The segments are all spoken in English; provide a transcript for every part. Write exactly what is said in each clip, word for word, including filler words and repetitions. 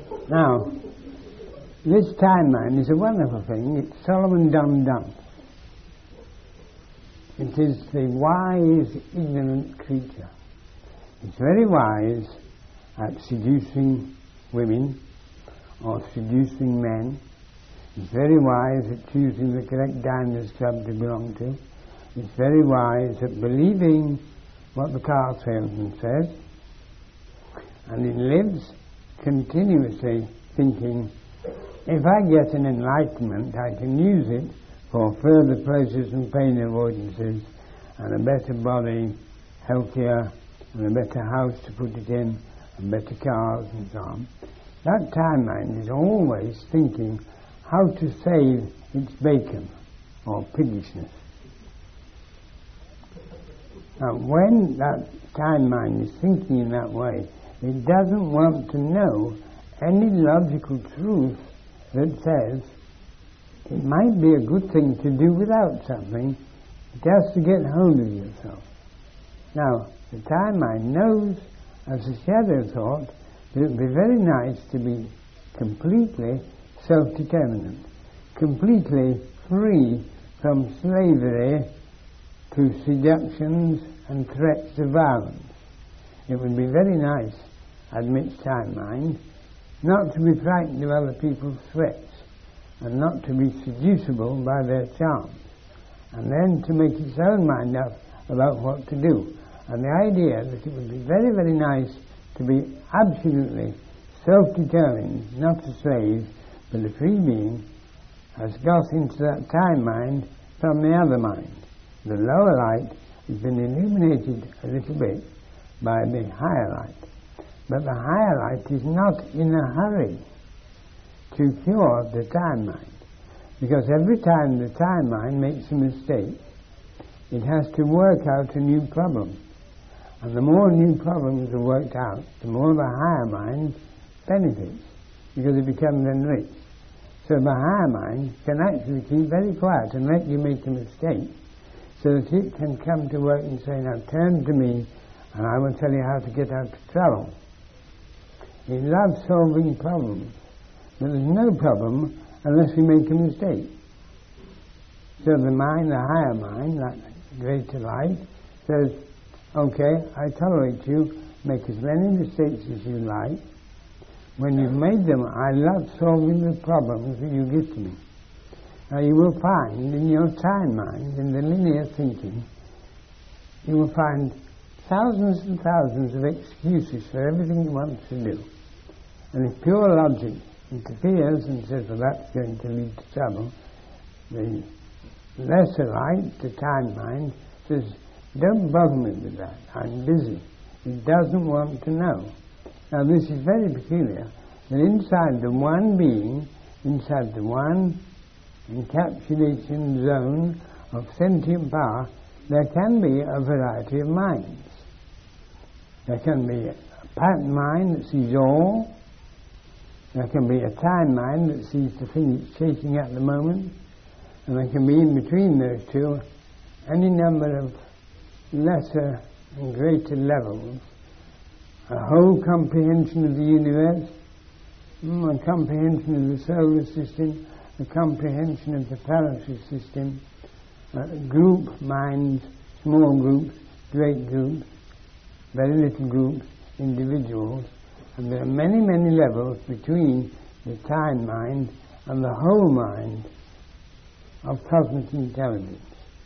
Now, this time mind is a wonderful thing. It's Solomon dumbed down. It is the wise, ignorant creature. It's very wise at seducing women or seducing men. It's very wise at choosing the correct diners club to belong to. It's very wise at believing what the car salesman says. And it lives continuously thinking, if I get an enlightenment, I can use it for further pleasures and pain avoidances, and a better body, healthier, and a better house to put it in, and better cars and so on. That time mind is always thinking how to save its bacon or piggishness. Now, when that time mind is thinking in that way, it doesn't want to know any logical truth that says it might be a good thing to do without something, just to get hold of yourself. Now, the time mind knows, as a shadow thought, that it would be very nice to be completely self-determinant, completely free from slavery to seductions and threats of violence. It would be very nice, admits time mind, not to be frightened of other people's threats, and not to be seducible by their charms, and then to make its own mind up about what to do. And the idea that it would be very, very nice to be absolutely self-determined, not a slave, but a free being, has got into that time mind from the other mind. The lower light has been illuminated a little bit by the higher light. But the higher light is not in a hurry to cure the time mind, because every time the time mind makes a mistake, it has to work out a new problem. And the more new problems are worked out, the more the higher mind benefits, because it becomes enriched. So the higher mind can actually keep very quiet and let you make a mistake, so that it can come to work and say, now turn to me and I will tell you how to get out of trouble. It loves solving problems, but there's no problem unless we make a mistake. So the mind, the higher mind, that greater light, says, okay, I tolerate you, make as many mistakes as you like. When you've made them, I love solving the problems that you give to me. Now you will find in your time mind, in the linear thinking, you will find thousands and thousands of excuses for everything you want to do. And if pure logic interferes and says, well, that's going to lead to trouble, the lesser light, the time mind, says, don't bother me with that, I'm busy. It doesn't want to know. Now this is very peculiar, that inside the one being, inside the one encapsulation zone of sentient power, there can be a variety of minds. There can be a pattern mind that sees all. There can be a time mind that sees the thing it's chasing at the moment. And there can be in between those two any number of lesser and greater levels. A whole comprehension of the universe, a comprehension of the solar system, a comprehension of the planetary system, uh, group minds, small groups, great groups, very little groups, individuals, and there are many, many levels between the time mind and the whole mind of cosmic intelligence.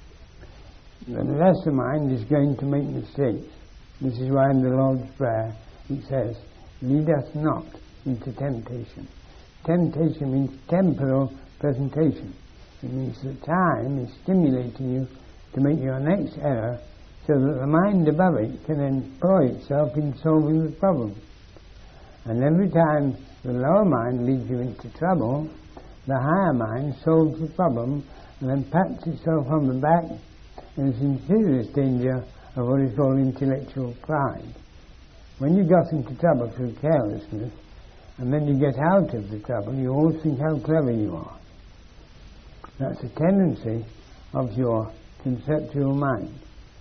The lesser mind is going to make mistakes. This is why in the Lord's Prayer it says, lead us not into temptation. Temptation means temporal presentation. It means that time is stimulating you to make your next error, so that the mind above it can employ itself in solving the problem. And every time the lower mind leads you into trouble, the higher mind solves the problem and then pats itself on the back and is in serious danger of what is called intellectual pride. When you got into trouble through carelessness, and then you get out of the trouble, you all think how clever you are. That's a tendency of your conceptual mind.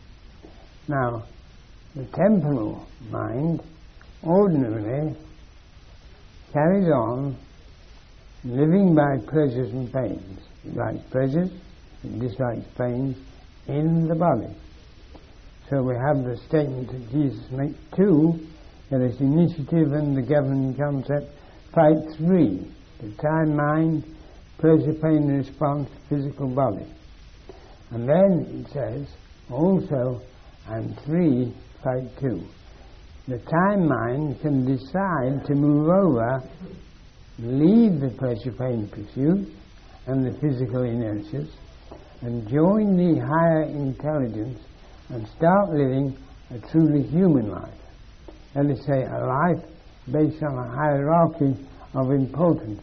Now, the temporal mind ordinarily carries on living by pleasures and pains. It likes pleasures, it dislikes pains in the body. So we have the statement that Jesus makes two, there is initiative and the governing concept, fight three, the time, mind, pleasure, pain, response, physical body. And then it says, also, and three, fight two. The time mind can decide to move over, leave the pleasure, pain pursuit and the physical inertias, and join the higher intelligence and start living a truly human life. That is, say, a life based on a hierarchy of importance.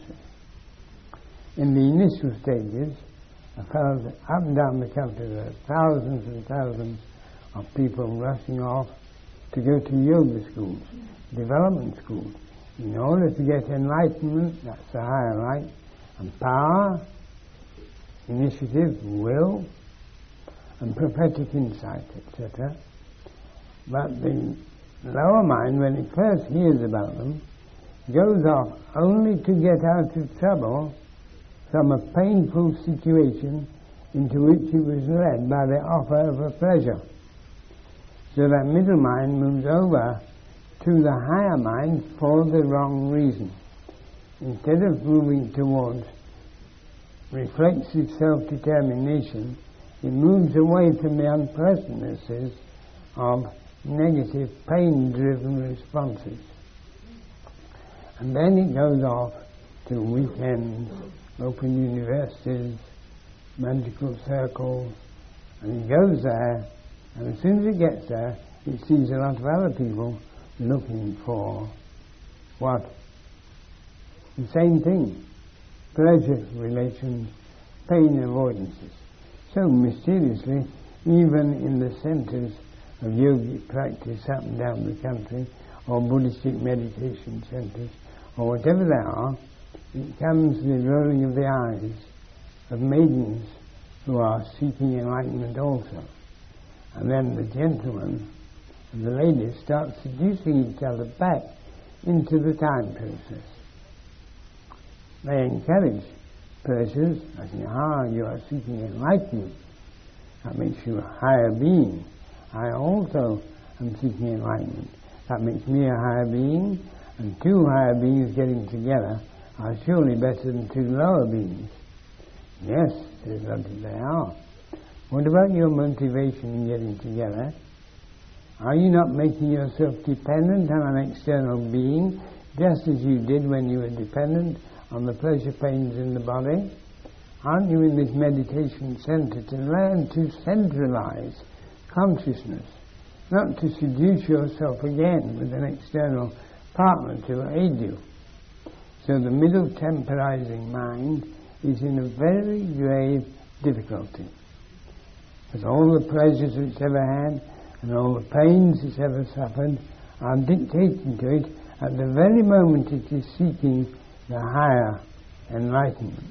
In the initial stages, I found that up and down the country there are thousands and thousands of people rushing off to go to yoga schools, development schools, in order to get enlightenment, that's the higher light, and power, initiative, will, and prophetic insight, et cetera. But the lower mind, when it first hears about them, goes off only to get out of trouble from a painful situation into which it was led by the offer of a pleasure. So that middle mind moves over to the higher mind for the wrong reason. Instead of moving towards reflexive self-determination, it moves away from the unpleasantnesses of negative, pain-driven responses. And then it goes off to weekends, open universities, magical circles, and it goes there, and as soon as it gets there, it sees a lot of other people looking for what? The same thing. Pleasure relations, pain avoidances. So mysteriously, even in the centres of yogic practice up and down the country, or Buddhistic meditation centres, or whatever they are, it comes the rolling of the eyes of maidens who are seeking enlightenment also. And then the gentlemen and the ladies start seducing each other back into the time process. They encourage pleasures, I say, ah, you are seeking enlightenment. That makes you a higher being. I also am seeking enlightenment. That makes me a higher being, and two higher beings getting together are surely better than two lower beings. Yes, says Lodi, they are. What about your motivation in getting together? Are you not making yourself dependent on an external being, just as you did when you were dependent on the pleasure pains in the body? Aren't you in this meditation center to learn to centralize consciousness, not to seduce yourself again with an external partner to aid you? So the middle temporizing mind is in a very grave difficulty. Because all the pleasures it's ever had and all the pains it's ever suffered are dictating to it at the very moment it is seeking the higher enlightenment.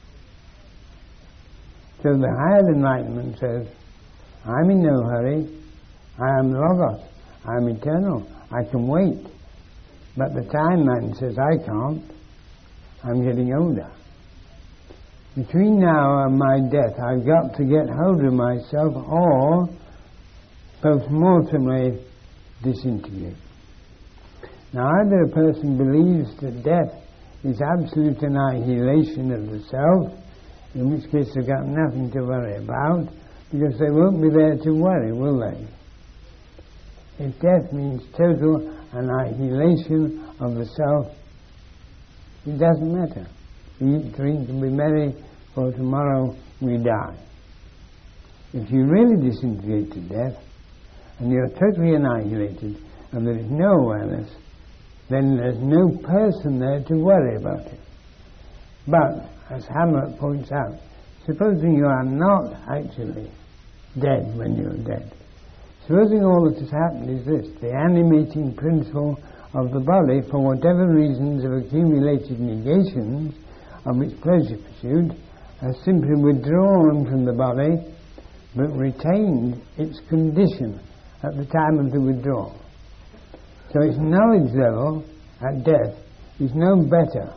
So the higher enlightenment says, I'm in no hurry, I am Logos, I am eternal, I can wait. But the time man says, I can't, I'm getting older. Between now and my death, I've got to get hold of myself or post-mortemly disintegrate. Now, either a person believes that death is absolute annihilation of the self, in which case they've got nothing to worry about, because they won't be there to worry, will they? If death means total annihilation of the self, it doesn't matter. We eat, drink, and be merry, for tomorrow we die. If you really disintegrate to death, and you're totally annihilated, and there is no awareness, then there's no person there to worry about it. But, as Hamlet points out, supposing you are not actually dead when you're dead, supposing all that has happened is this: the animating principle of the body, for whatever reasons of accumulated negations of its pleasure pursuit, has simply withdrawn from the body, but retained its condition at the time of the withdrawal. So its knowledge level at death is no better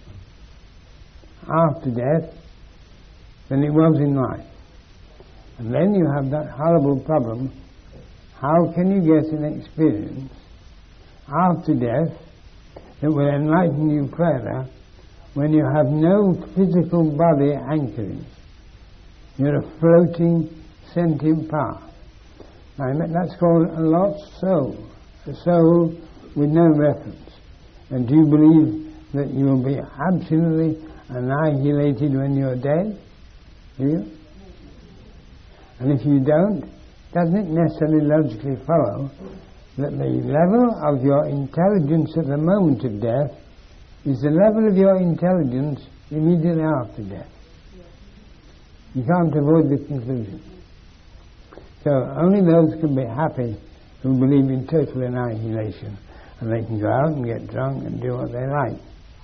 after death than it was in life. And then you have that horrible problem: how can you get an experience after death that will enlighten you further when you have no physical body anchoring? You're a floating sentient power. Now, that's called a lost soul, a soul with no reference. And do you believe that you will be absolutely annihilated when you're dead? Do you? And if you don't, doesn't it necessarily logically follow that the level of your intelligence at the moment of death is the level of your intelligence immediately after death? You can't avoid the conclusion. So only those can be happy who believe in total annihilation, and they can go out and get drunk and do what they like,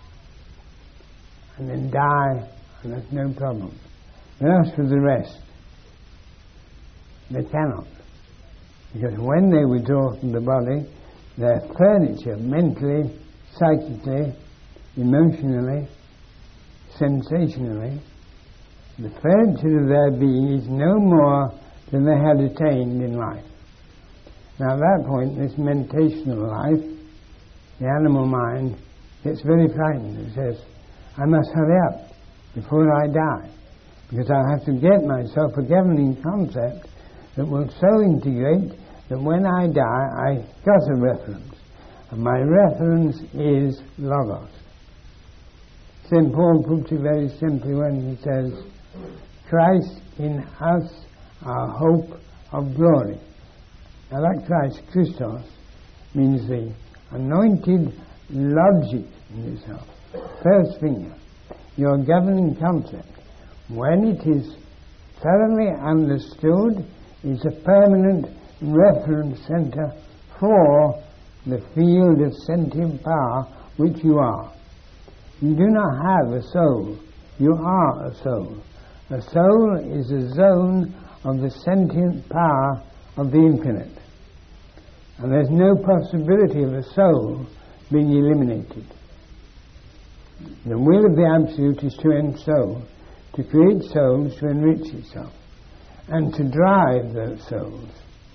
and then die, and there's no problem. And as for the rest, they cannot. Because when they withdraw from the body, their furniture, mentally, psychically, emotionally, sensationally, the furniture of their being is no more than they had attained in life. Now at that point, this mentational life, the animal mind, gets very frightened. It says, I must hurry up before I die, because I have to get myself a governing concept that will so integrate that when I die, I got a reference. And my reference is Logos. Saint Paul puts it very simply when he says, Christ in us, our hope of glory. Now that Christ, Christos, means the anointed logic in yourself. First finger, your governing concept, when it is thoroughly understood, is a permanent reference center for the field of sentient power which you are. You do not have a soul, you are a soul. A soul is a zone of the sentient power of the infinite. And there's no possibility of a soul being eliminated. The will of the Absolute is to end soul, to create souls to enrich itself, and to drive those souls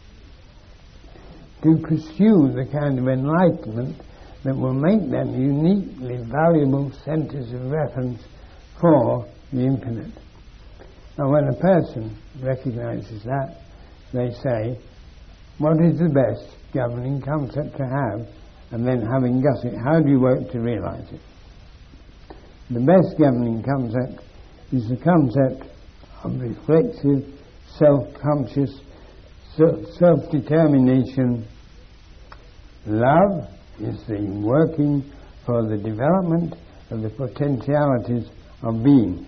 to pursue the kind of enlightenment that will make them uniquely valuable centers of reference for the infinite. Now when a person recognizes that, they say, what is the best governing concept to have? And then having got it, how do you work to realize it? The best governing concept is the concept of reflexive, self-conscious, self-determination. Love is the working for the development of the potentialities of being.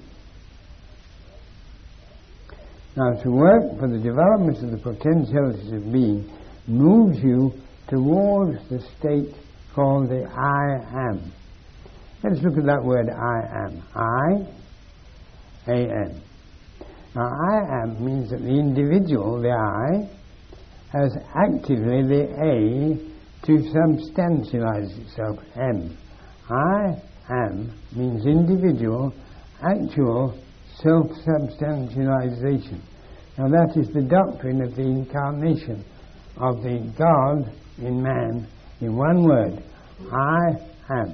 Now, to work for the development of the potentialities of being moves you towards the state called the I am. Let's look at that word I am. I, A M. Now, I am means that the individual, the I, has actively the A to substantialize itself, M. I am means individual, actual self-substantialization. Now that is the doctrine of the incarnation of the God in man in one word. I am.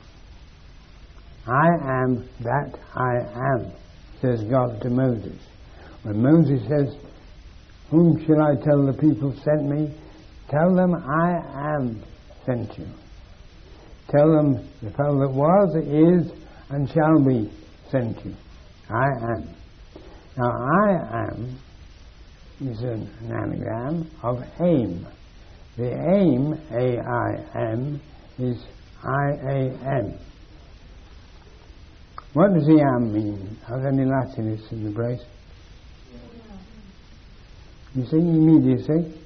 I am that I am, says God to Moses. When Moses says, whom shall I tell the people sent me? Tell them I am sent you. Tell them the fellow that was, is, and shall be sent you. I am. Now I am is an anagram of aim. The aim, A I M, is I A M. What does the am mean? Are there any Latinists in the place? You see, immediacy.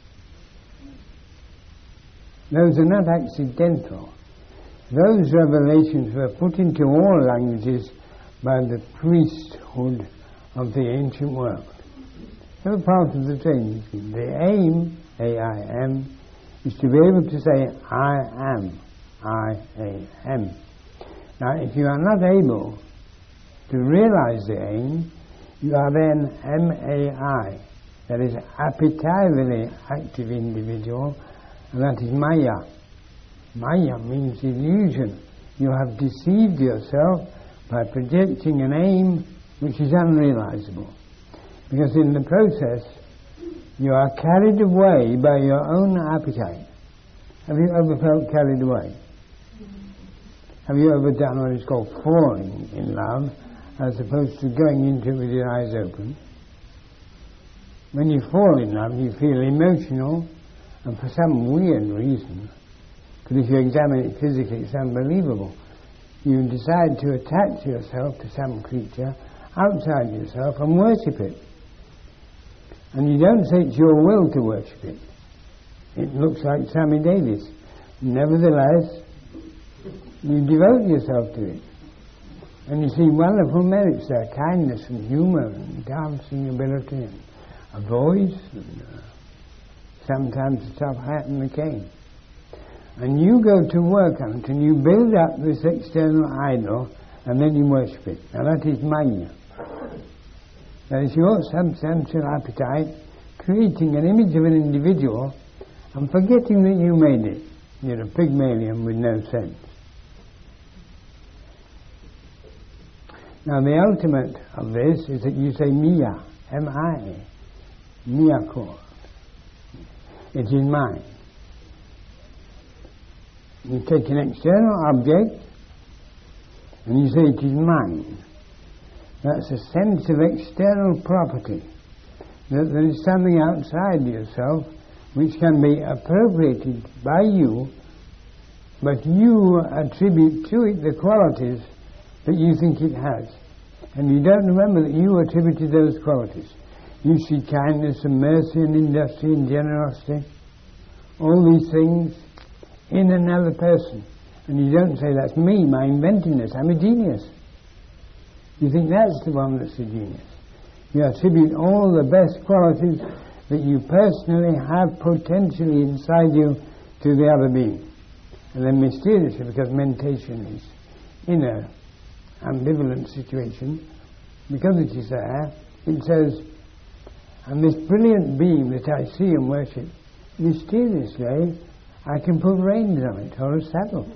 Those are not accidental. Those revelations were put into all languages by the priesthood of the ancient world. They were part of the training scheme. The aim, A I M, is to be able to say, I am. I A M. Now, if you are not able to realize the aim, you are then M A I, that is appetitively active individual, and that is Maya. Maya means illusion. You have deceived yourself by projecting an aim which is unrealizable. Because in the process, you are carried away by your own appetite. Have you ever felt carried away? Have you ever done what is called falling in love, as opposed to going into it with your eyes open? When you fall in love, you feel emotional, and for some weird reason, but if you examine it physically, it's unbelievable. You decide to attach yourself to some creature outside yourself and worship it. And you don't say it's your will to worship it. It looks like Sammy Davis. Nevertheless, you devote yourself to it. And you see wonderful merits there, kindness and humour and dancing ability and a voice and uh, sometimes a tough hat and a cane. And you go to work on it and you build up this external idol and then you worship it. Now that is Maya. That is your substantial appetite creating an image of an individual and forgetting that you made it. You're a Pygmalion with no sense. Now the ultimate of this is that you say Mia, M I, Miyako. It is mine. You take an external object and you say it is mine. That's a sense of external property, that there is something outside yourself which can be appropriated by you, but you attribute to it the qualities that you think it has. And you don't remember that you attributed those qualities. You see kindness and mercy and industry and generosity, all these things in another person. And you don't say, that's me, my inventiveness, I'm a genius. You think that's the one that's a genius. You attribute all the best qualities that you personally have potentially inside you to the other being. And then mysteriously, because meditation is in an ambivalent situation, because it is there, it says, and this brilliant being that I see and worship, mysteriously, I can put reins on it, or a saddle.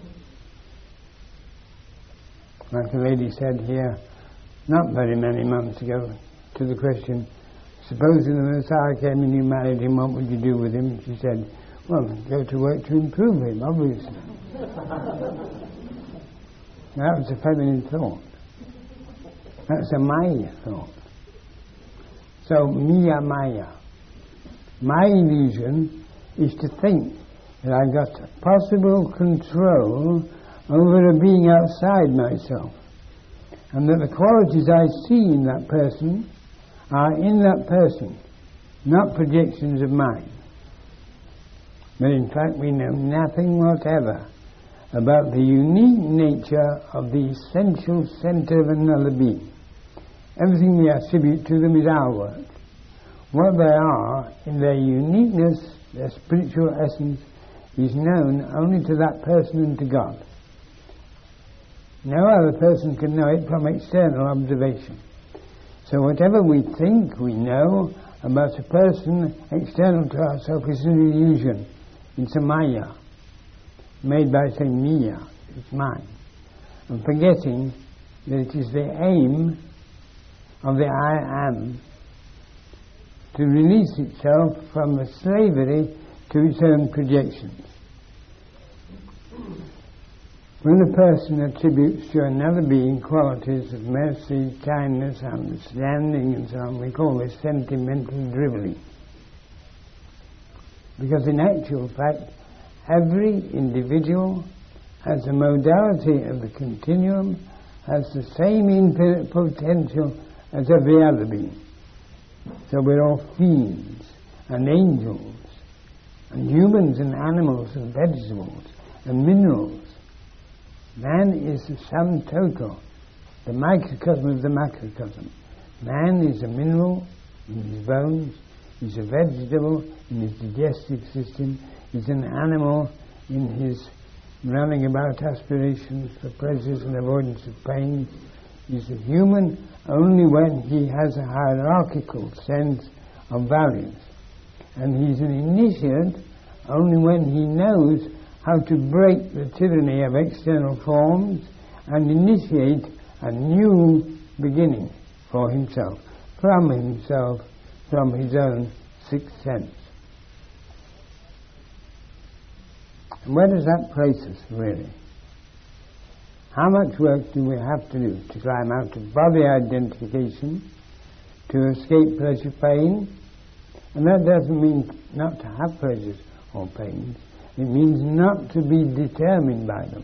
Like a lady said here, not very many months ago, to the question, supposing the Messiah came and you married him, what would you do with him? She said, well, go to work to improve him, obviously. That was a feminine thought. That's a Maya thought. So, Mia Maya. My illusion is to think that I've got possible control over a being outside myself, and that the qualities I see in that person are in that person, not projections of mine. But in fact we know nothing whatever about the unique nature of the essential centre of another being. Everything we attribute to them is our work. What they are, in their uniqueness, their spiritual essence, is known only to that person and to God. No other person can know it from external observation. So whatever we think we know about a person external to ourselves is an illusion. It's a Maya, made by saying Mia, it's mine. And forgetting that it is the aim of the I Am to release itself from the slavery to its own projections. When a person attributes to another being qualities of mercy, kindness, understanding and so on, we call this sentimental drivelling. Because in actual fact, every individual as a modality of the continuum has the same infinite potential as every other being. So we're all fiends and angels and humans and animals and vegetables and minerals. Man is the sum total, the microcosm of the macrocosm. Man is a mineral in his bones, he's a vegetable in his digestive system, he's an animal in his running about aspirations for pleasures and avoidance of pain. He's a human only when he has a hierarchical sense of values. And he's an initiate only when he knows how to break the tyranny of external forms and initiate a new beginning for himself, from himself, from his own sixth sense. And where does that place us, really? How much work do we have to do to climb out of body identification, to escape pleasure, pain? And that doesn't mean not to have pleasures or pains. It means not to be determined by them.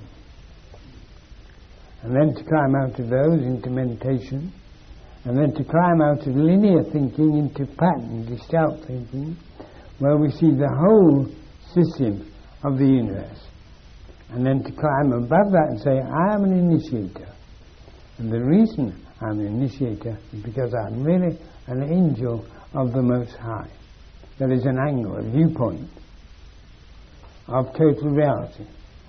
And then to climb out of those into meditation, and then to climb out of linear thinking into pattern, gestalt thinking, where we see the whole system of the universe. And then to climb above that and say, I am an initiator. And the reason I'm an initiator is because I'm really an angel of the Most High. There is an angle, a viewpoint of total reality.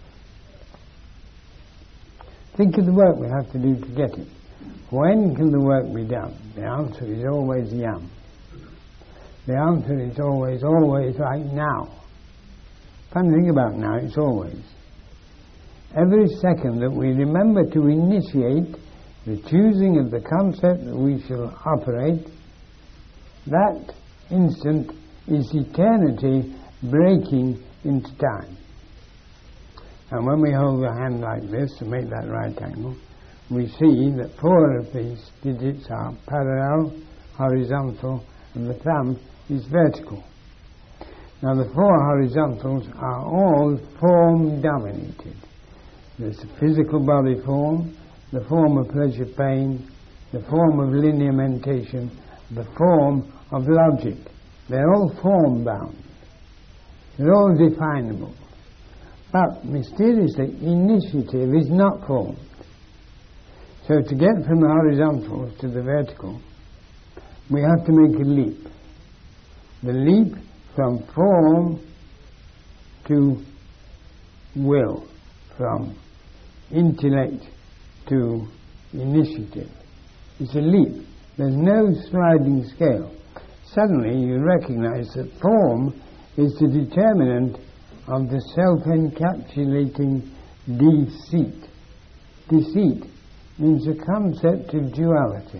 Think of the work we have to do to get it. When can the work be done? The answer is always yam. The answer is always, always right now. Funny thing about now, it's always. Every second that we remember to initiate the choosing of the concept that we shall operate, that instant is eternity breaking into time. And when we hold the hand like this and make that right angle, we see that four of these digits are parallel, horizontal, and the thumb is vertical. Now the four horizontals are all form dominated. There's the physical body form, the form of pleasure pain, the form of linear mentation, the form of logic. They're all form bound. They're all definable. But mysteriously, initiative is not formed. So to get from the horizontal to the vertical, we have to make a leap. The leap from form to will, from intellect to initiative. It's a leap. There's no sliding scale. Suddenly you recognize that form is the determinant of the self-encapsulating deceit. Deceit means the concept of duality.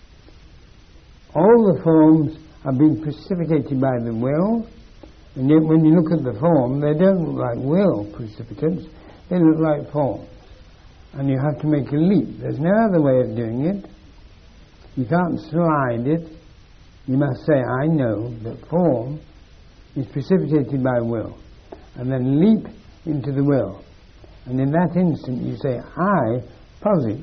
All the forms are being precipitated by the will, and yet when you look at the form, they don't look like will precipitates, they look like forms. And you have to make a leap. There's no other way of doing it. You can't slide it. You must say, I know that form is precipitated by will, and then leap into the will. And in that instant you say, I posit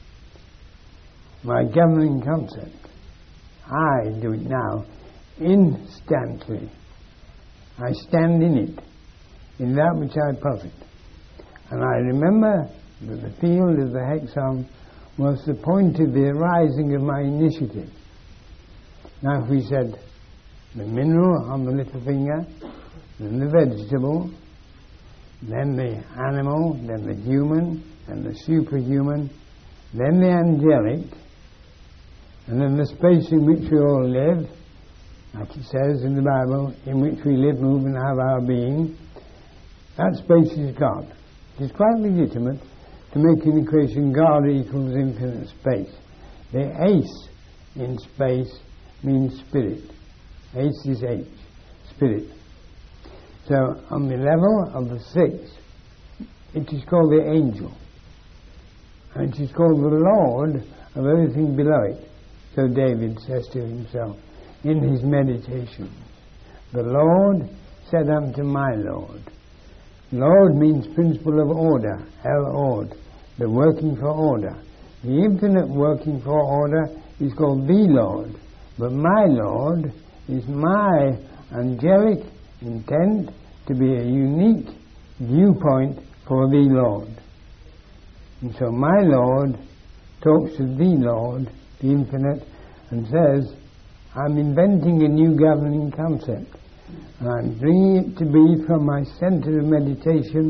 my governing concept. I do it now, instantly. I stand in it, in that which I posit. And I remember that the field of the hexagon was the point of the arising of my initiative. Now if we said the mineral on the little finger, then the vegetable, then the animal, then the human, then the superhuman, then the angelic, and then the space in which we all live, like it says in the Bible, in which we live, move and have our being, that space is God. It's quite legitimate to make an equation God equals infinite space. The ace in space means spirit. Ace is H, spirit. So on the level of the six, it is called the angel. And it is called the Lord of everything below it. So David says to himself in his meditation, the Lord said unto my Lord. Lord means principle of order, El-Ord, the working for order. The infinite working for order is called the Lord. But my Lord is my angelic intent to be a unique viewpoint for the Lord. And so my Lord talks to the Lord, the infinite, and says, I'm inventing a new governing concept. And I'm bringing it to be from my center of meditation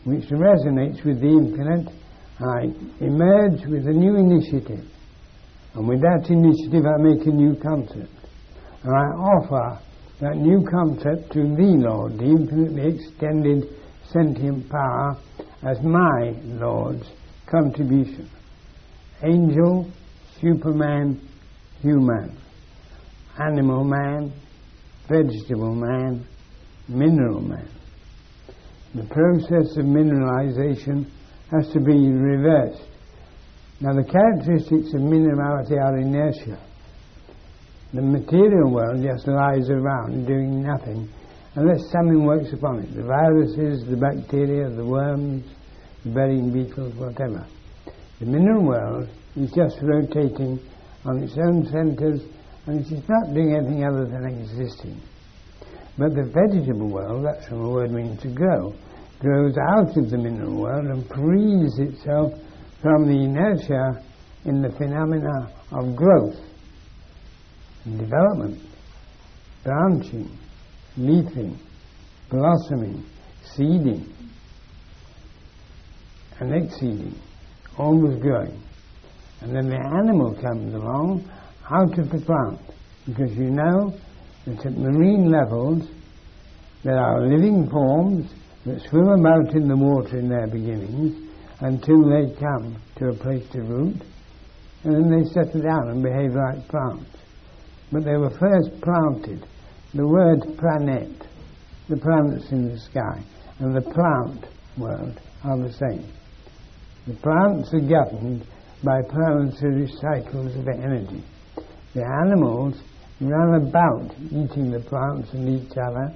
which resonates with the infinite, I emerge with a new initiative. And with that initiative I make a new concept. And I offer that new concept to the Lord, the infinitely extended sentient power, as my Lord's contribution. Angel, Superman, human, animal man, vegetable man, mineral man. The process of mineralization has to be reversed. Now the characteristics of minerality are inertia. The material world just lies around doing nothing unless something works upon it. The viruses, the bacteria, the worms, the burying beetles, whatever. The mineral world is just rotating on its own centres, and it is not doing anything other than existing. But the vegetable world, that's from the word meaning to grow, grows out of the mineral world and frees itself from the inertia in the phenomena of growth, development, branching, leafing, blossoming, seeding, and exceeding, always growing. And then the animal comes along out of the plant, because you know that at marine levels there are living forms that swim about in the water in their beginnings until they come to a place to root, and then they settle down and behave like plants. But they were first planted. The word planet, the planets in the sky, and the plant world are the same. The plants are governed by planetary cycles of energy. The animals run about eating the plants and each other.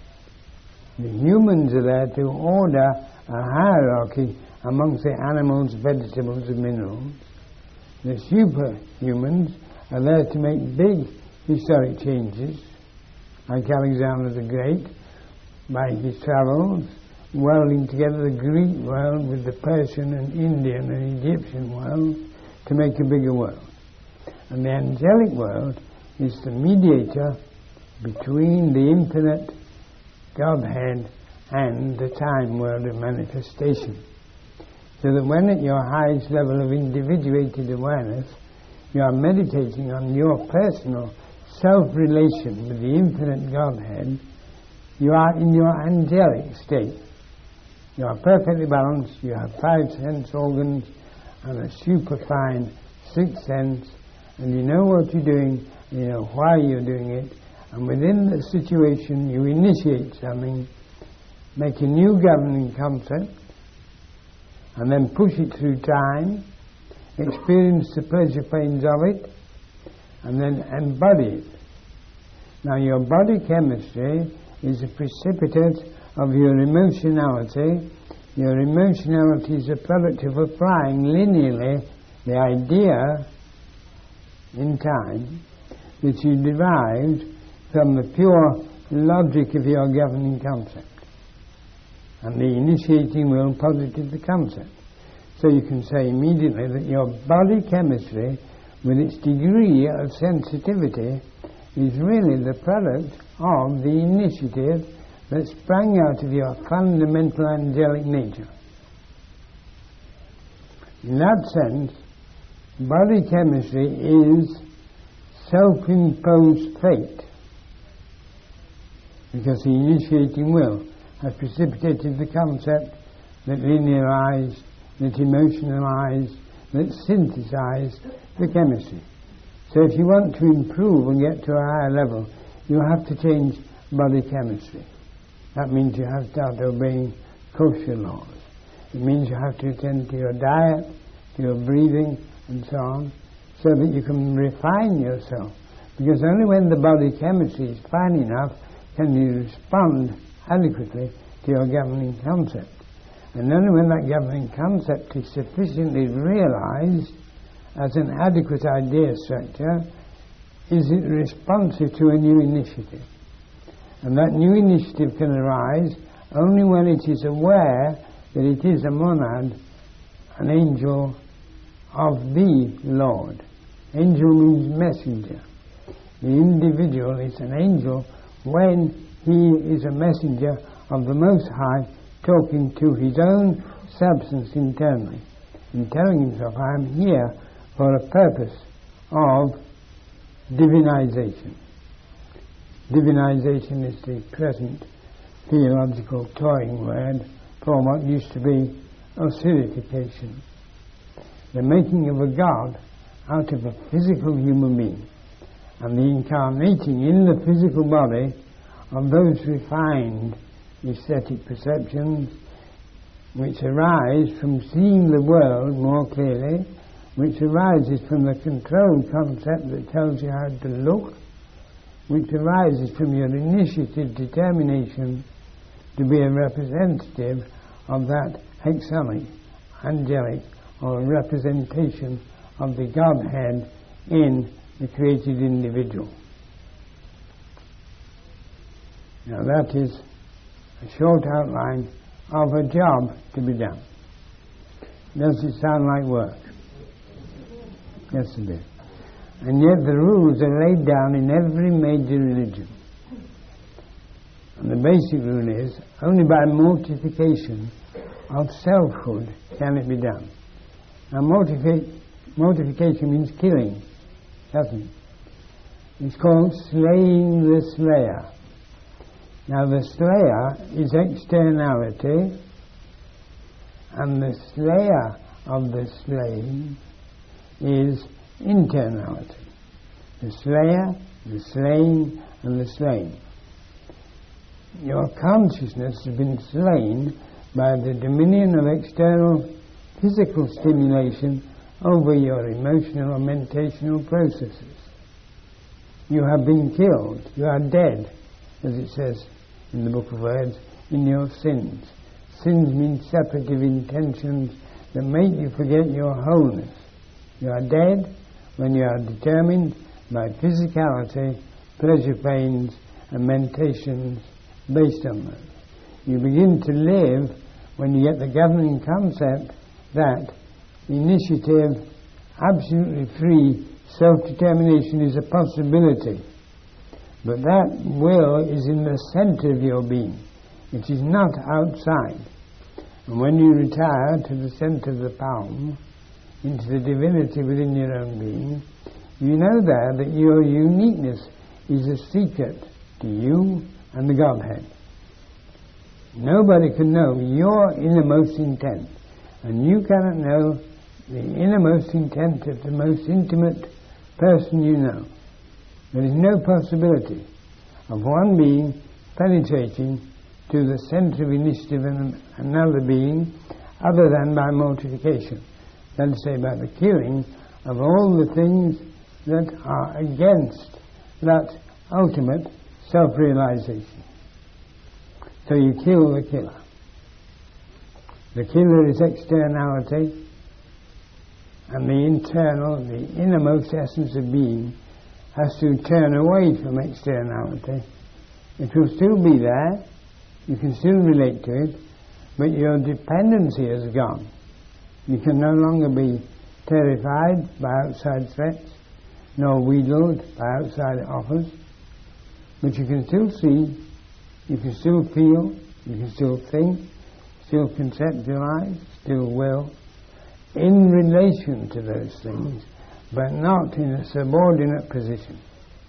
The humans are there to order a hierarchy amongst the animals, vegetables and minerals. The superhumans are there to make big historic changes, like Alexander the Great, by his travels, welding together the Greek world with the Persian and Indian and Egyptian world to make a bigger world. And the angelic world is the mediator between the infinite Godhead and the time world of manifestation. So that when at your highest level of individuated awareness, you are meditating on your personal self-relation with the infinite Godhead, you are in your angelic state. You are perfectly balanced, you have five sense organs and a superfine sixth sense, and you know what you're doing, you know why you're doing it, and within the situation you initiate something, make a new governing concept, and then push it through time, experience the pleasure pains of it, and then embody it. Now your body chemistry is a precipitate of your emotionality. Your emotionality is a product of applying linearly the idea in time that you derived from the pure logic of your governing concept. And the initiating will positive the concept. So you can say immediately that your body chemistry, with its degree of sensitivity, is really the product of the initiative that sprang out of your fundamental angelic nature. In that sense, body chemistry is self-imposed fate, because the initiating will has precipitated the concept that linearized, that emotionalized, that synthesized the chemistry. So if you want to improve and get to a higher level, you have to change body chemistry. That means you have to start obeying kosher laws. It means you have to attend to your diet, to your breathing, and so on, so that you can refine yourself. Because only when the body chemistry is fine enough can you respond adequately to your governing concept. And only when that governing concept is sufficiently realized as an adequate idea structure is it responsive to a new initiative. And that new initiative can arise only when it is aware that it is a monad, an angel of the Lord. Angel means messenger. The individual is an angel when he is a messenger of the Most High talking to his own substance internally and telling himself, I am here for a purpose of divinization. Divinization is the present theological toying word for what used to be ossirification. The making of a god out of a physical human being, and the incarnating in the physical body of those refined aesthetic perceptions which arise from seeing the world more clearly, which arises from the controlled concept that tells you how to look, which arises from your initiative determination to be a representative of that hexamic, angelic, or representation of the Godhead in the created individual. Now that is a short outline of a job to be done. Does it sound like work? Yes, it is. And yet the rules are laid down in every major religion. And the basic rule is, only by mortification of selfhood can it be done. Now mortifi- mortification means killing, doesn't it? It's called slaying the slayer. Now the slayer is externality, and the slayer of the slain is internality. The slayer, the slain, and the slain. Your consciousness has been slain by the dominion of external physical stimulation over your emotional or mentational processes. You have been killed, you are dead, as it says in the Book of Words, in your sins. Sins mean separative intentions that make you forget your wholeness. You are dead when you are determined by physicality, pleasure pains, and mentations based on them. You begin to live when you get the governing concept that initiative, absolutely free self-determination is a possibility. But that will is in the center of your being. It is not outside. And when you retire to the center of the palm, into the divinity within your own being, you know there that your uniqueness is a secret to you and the Godhead. Nobody can know your innermost intent, and you cannot know the innermost intent of the most intimate person you know. There is no possibility of one being penetrating to the center of initiative in another being other than by mortification. That is, say, by the killing of all the things that are against that ultimate self-realization. So you kill the killer. The killer is externality, and the internal, the innermost essence of being has to turn away from externality. It will still be there, you can still relate to it, but your dependency has gone. You can no longer be terrified by outside threats, nor wheedled by outside offers, but you can still see, you can still feel, you can still think, still conceptualize, still will, in relation to those things, but not in a subordinate position.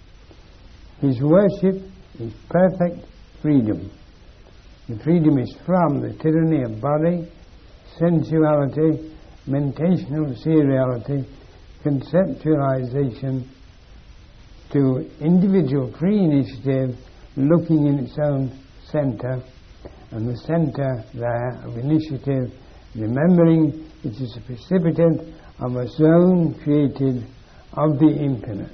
His worship is perfect freedom. The freedom is from the tyranny of body, sensuality, mentational seriality, conceptualization, to individual free initiative looking in its own center, and the center there of initiative, remembering it is a precipitant of a zone created of the infinite.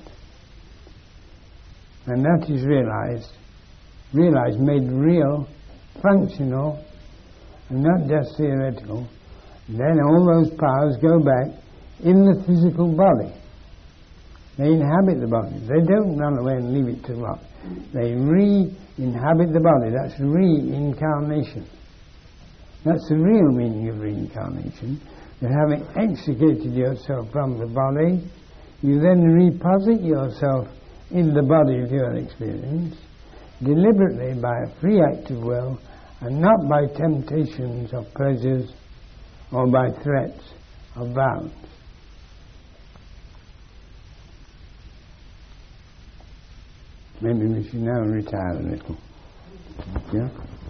And that is realized, realized, made real, functional, and not just theoretical. Then all those powers go back in the physical body. They inhabit the body. They don't run away and leave it to rot. They re-inhabit the body. That's reincarnation. That's the real meaning of reincarnation. That having extricated yourself from the body, you then reposit yourself in the body of your experience, deliberately by a free act of will, and not by temptations of pleasures or by threats of violence. Maybe we should now retire a little. Yeah?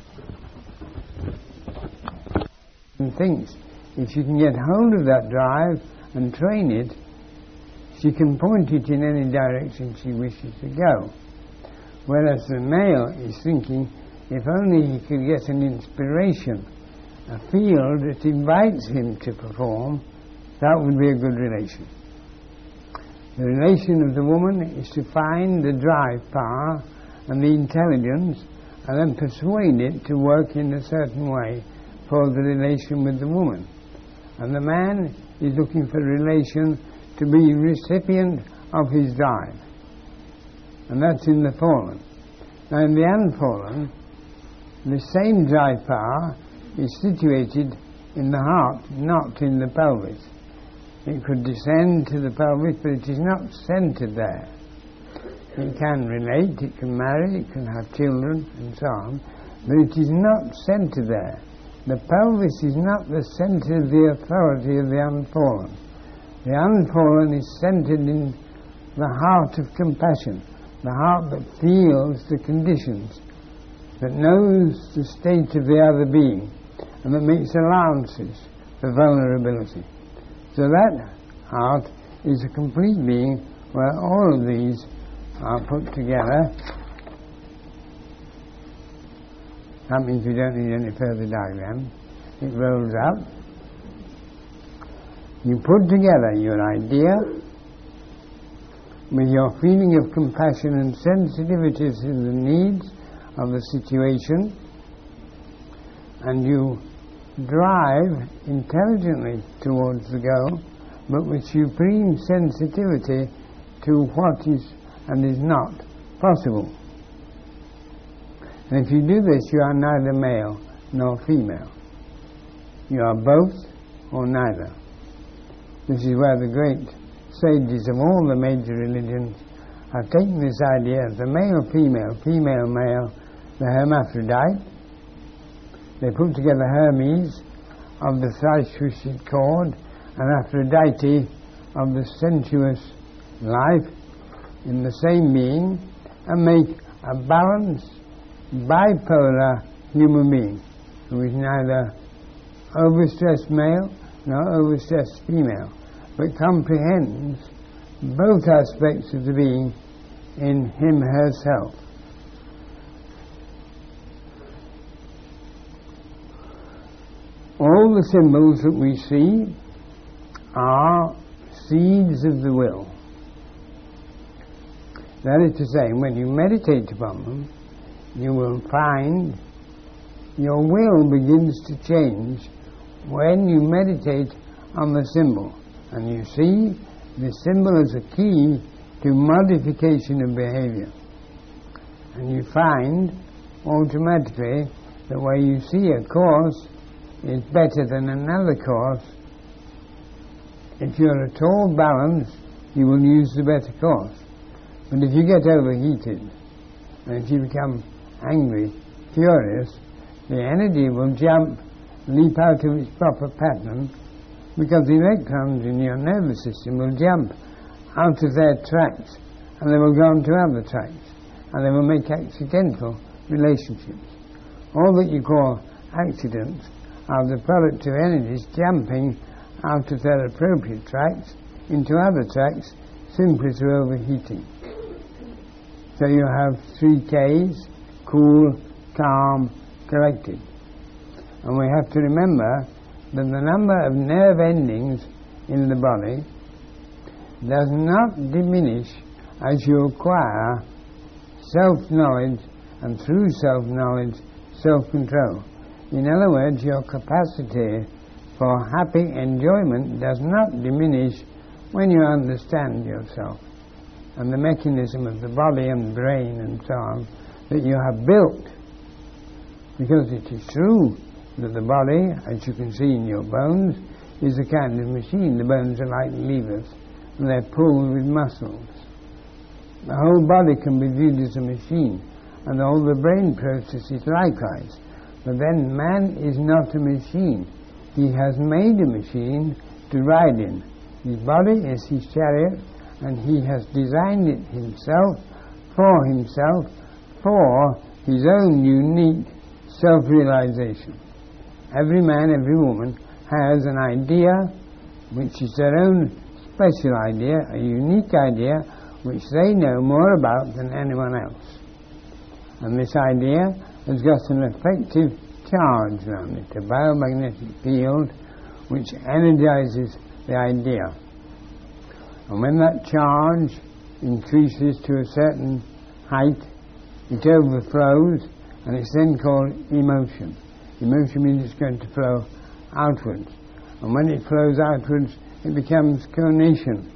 And thinks if she can get hold of that drive and train it, she can point it in any direction she wishes to go. Whereas the male is thinking, if only he could get an inspiration, a field that invites him to perform, that would be a good relation. The relation of the woman is to find the drive power and the intelligence and then persuade it to work in a certain way for the relation with the woman. And the man is looking for a relation to be recipient of his drive. And that's in the fallen. Now in the unfallen, the same drive power is situated in the heart, not in the pelvis. It could descend to the pelvis, but it is not centered there. It can relate, it can marry, it can have children, and so on, but it is not centered there. The pelvis is not the center of the authority of the unfallen. The unfallen is centered in the heart of compassion, the heart that feels the conditions, that knows the state of the other being, and that makes allowances for vulnerability. So that heart is a complete being where all of these are put together. That means we don't need any further diagram. It rolls up. You put together your idea with your feeling of compassion and sensitivity to the needs of the situation, and you drive intelligently towards the goal, but with supreme sensitivity to what is and is not possible. And if you do this, you are neither male nor female. You are both or neither. This is where the great sages of all the major religions have taken this idea of the male-female, female-male, the hermaphrodite. They put together Hermes of the thrice-twisted cord and Aphrodite of the sensuous life in the same being, and make a balanced, bipolar human being who is neither overstressed male nor overstressed female, but comprehends both aspects of the being in him herself. All the symbols that we see are seeds of the will. That is to say, when you meditate upon them, you will find your will begins to change when you meditate on the symbol. And you see the symbol as a key to modification of behavior. And you find automatically that where you see a course is better than another course. If you're at all balanced, you will use the better course. But if you get overheated, and if you become angry, furious, the energy will jump, leap out of its proper pattern, because the electrons in your nervous system will jump out of their tracks, and they will go on to other tracks, and they will make accidental relationships. All that you call accidents are the product of energies jumping out of their appropriate tracks into other tracks simply through overheating. So you have three Ks: cool, calm, collected. And we have to remember that the number of nerve endings in the body does not diminish as you acquire self-knowledge, and through self-knowledge, self-control. In other words, your capacity for happy enjoyment does not diminish when you understand yourself and the mechanism of the body and brain and so on that you have built. Because it is true that the body, as you can see in your bones, is a kind of machine. The bones are like levers, and they're pulled with muscles. The whole body can be viewed as a machine, and all the brain processes likewise. But then man is not a machine. He has made a machine to ride in. His body is his chariot, and he has designed it himself, for himself, for his own unique self-realization. Every man, every woman has an idea which is their own special idea, a unique idea which they know more about than anyone else. And this idea has got an effective charge around it, a biomagnetic field which energizes the idea. And when that charge increases to a certain height, it overflows, and it's then called emotion. Emotion means it's going to flow outwards. And when it flows outwards, it becomes cognition.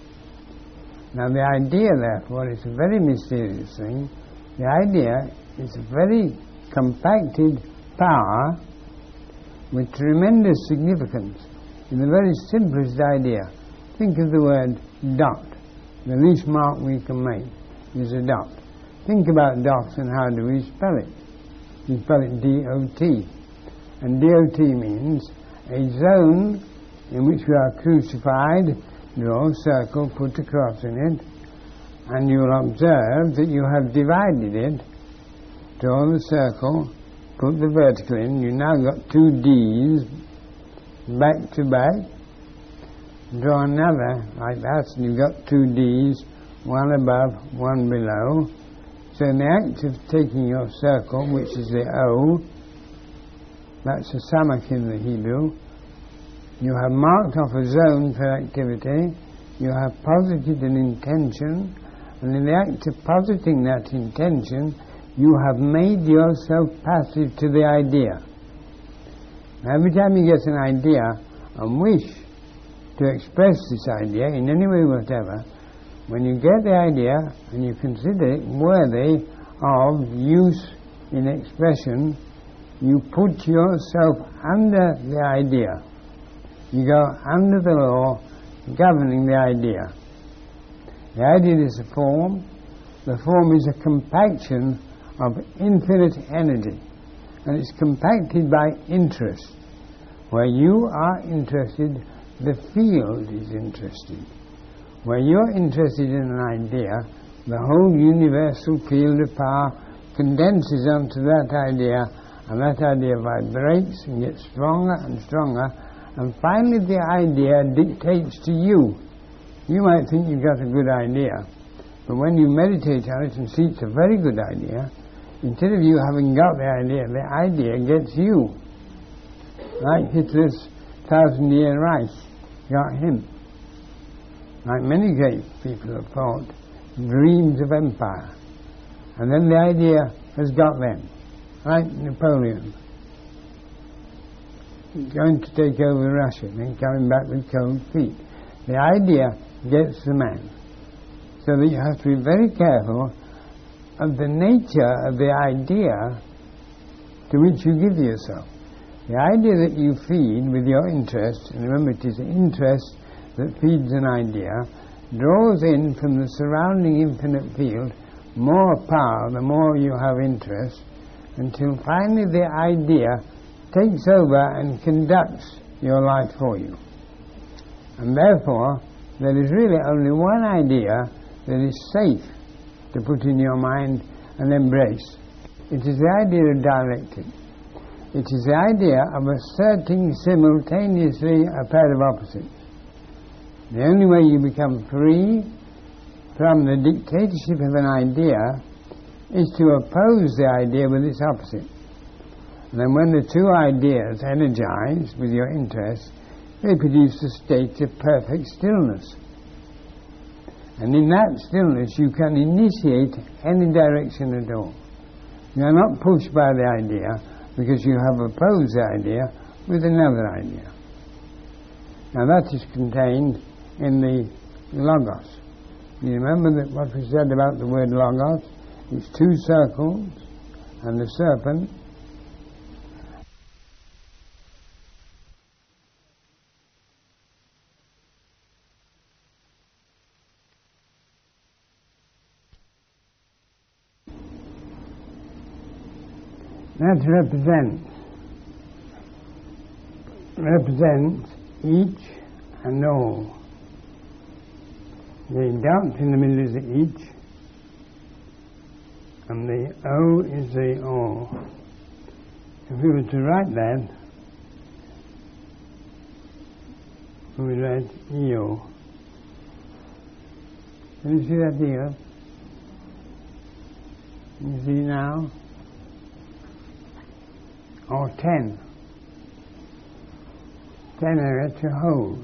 Now the idea, therefore, is a very mysterious thing. The idea is a very compacted power with tremendous significance in the very simplest idea. Think of the word dot. The least mark we can make is a dot. Think about dots and how do we spell it? We spell it D O T. And D O T means a zone in which we are crucified. Draw a circle, put a cross in it, and you will observe that you have divided it. Draw the circle, put the vertical in. You now got two D's back to back. Draw another like that, and you've got two D's, one above, one below. So in the act of taking your circle, which is the O, that's a samak in the Hebrew, you have marked off a zone for activity, you have posited an intention, and in the act of positing that intention, you have made yourself passive to the idea. Now, every time you get an idea and wish to express this idea in any way whatever, when you get the idea and you consider it worthy of use in expression, you put yourself under the idea. You go under the law governing the idea. The idea is a form. The form is a compaction of infinite energy, and it's compacted by interest. Where you are interested, the field is interested. Where you're interested in an idea, the whole universal field of power condenses onto that idea, and that idea vibrates and gets stronger and stronger, and finally the idea dictates to you. You might think you've got a good idea, but when you meditate on it and see it's a very good idea, instead of you having got the idea, the idea gets you. Like Hitler's Thousand-Year Reich got him. Like many great people have thought, dreams of empire. And then the idea has got them. Like Napoleon, going to take over Russia, then coming back with cold feet. The idea gets the man. So that you have to be very careful of the nature of the idea to which you give yourself. The idea that you feed with your interest, and remember it is interest that feeds an idea, draws in from the surrounding infinite field more power the more you have interest, until finally the idea takes over and conducts your life for you. And therefore, there is really only one idea that is safe to put in your mind and embrace. It is the idea of dialectic. It is the idea of asserting simultaneously a pair of opposites. The only way you become free from the dictatorship of an idea is to oppose the idea with its opposite. And then when the two ideas energize with your interest, they produce a state of perfect stillness. And in that stillness you can initiate any direction at all. You are not pushed by the idea because you have opposed the idea with another idea. Now that is contained in the Logos. You remember that what we said about the word Logos? It's two circles and the serpent. That represents, represents each and all. The dot in the middle is the each, and the O is the all. If we were to write that, we would write E O. Can you see that here? You see now? Or ten. Ten are to hold.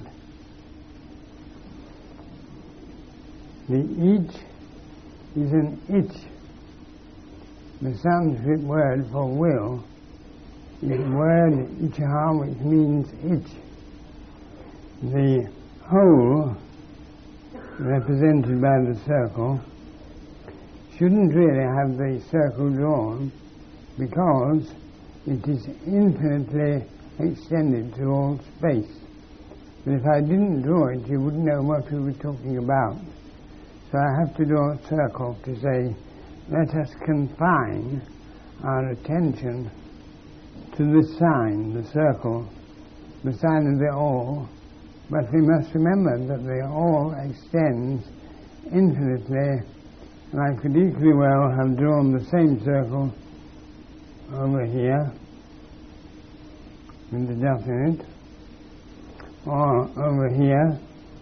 The each is an itch. The Sanskrit word for will is the word ichaha, which means itch. The whole, represented by the circle, shouldn't really have the circle drawn because it is infinitely extended to all space. But if I didn't draw it, you wouldn't know what we were talking about. So I have to draw a circle to say, let us confine our attention to the sign, the circle, the sign of the all. But we must remember that the all extends infinitely, and I could equally well have drawn the same circle over here, with the dot in it, or over here.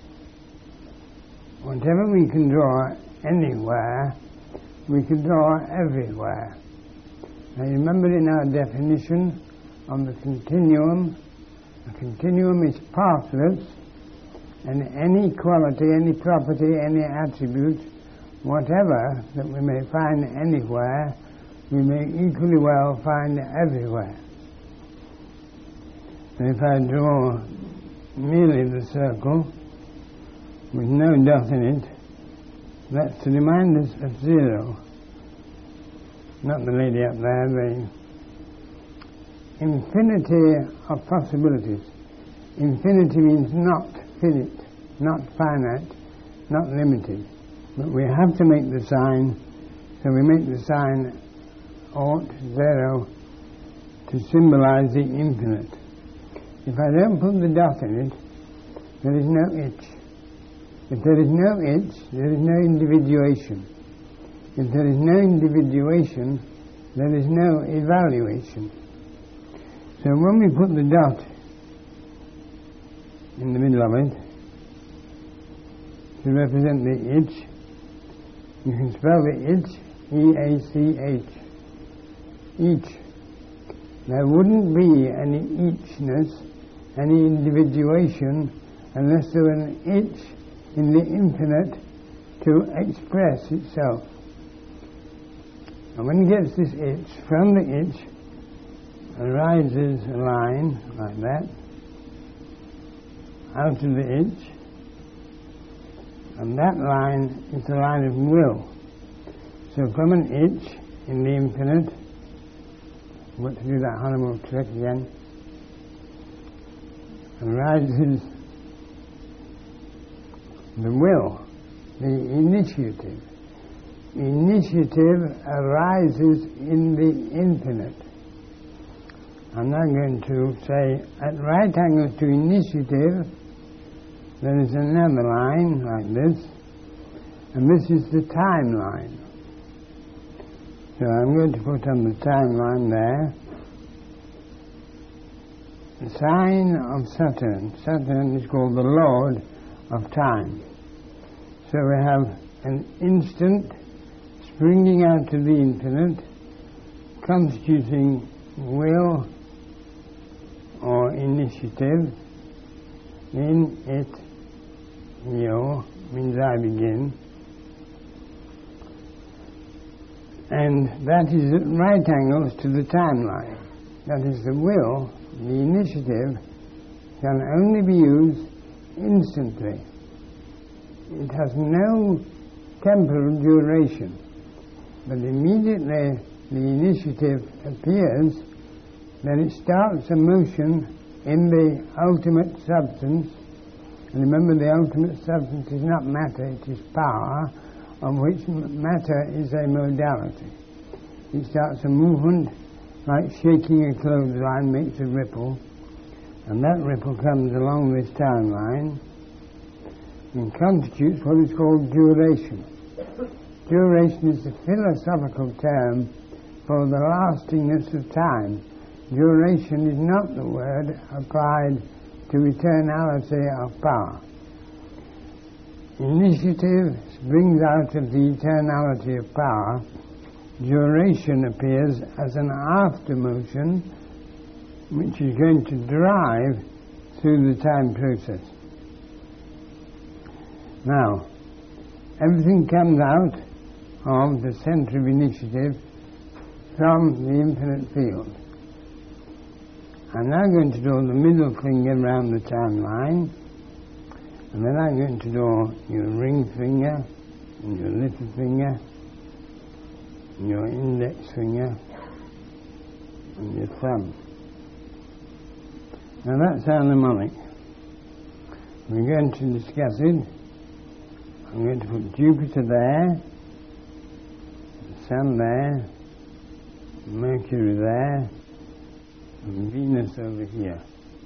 Whatever we can draw anywhere, we can draw everywhere. Now you remember in our definition of the continuum, the continuum is pathless, and any quality, any property, any attribute, whatever that we may find anywhere, we may equally well find everywhere. And if I draw merely the circle, with no dot in it, that's to remind us of zero. Not the lady up there, the infinity of possibilities. Infinity means not finite, not finite, not limited. But we have to make the sign, so we make the sign ought, zero, to symbolize the infinite. If I don't put the dot in it, there is no itch. If there is no itch, there is no individuation. If there is no individuation, there is no evaluation. So when we put the dot in the middle of it, to represent the itch, you can spell the itch, E A C H. Each. There wouldn't be any eachness, any individuation, unless there were an itch in the infinite to express itself. And when it gets this itch, from the itch arises a line like that, out of the itch, and that line is the line of will. So from an itch in the infinite, I want to do that animal trick again, arises the will, the initiative. Initiative arises in the infinite. I'm now going to say, at right angles to initiative, there is another line like this, and this is the timeline. So I'm going to put on the timeline there the sign of Saturn. Saturn is called the Lord of Time. So we have an instant springing out of the infinite, constituting will or initiative. In it, yo, means I begin. And that is at right angles to the timeline. That is, the will, the initiative, can only be used instantly. It has no temporal duration. But immediately the initiative appears, then it starts a motion in the ultimate substance. And remember, the ultimate substance is not matter, it is power, of which matter is a modality. It starts a movement like shaking a clothesline makes a ripple, and that ripple comes along this timeline and constitutes what is called duration. Duration is the philosophical term for the lastingness of time. Duration is not the word applied to eternality of power. Initiative springs out of the eternality of power. Duration appears as an after motion which is going to drive through the time process. Now, everything comes out of the centre of initiative from the infinite field. I'm now going to draw the middle finger around the timeline, and then I'm going to draw your ring finger, and your little finger, and your index finger, and your thumb. Now that's our mnemonic. We're going to discuss it. I'm going to put Jupiter there, the Sun there, Mercury there, and Venus over here.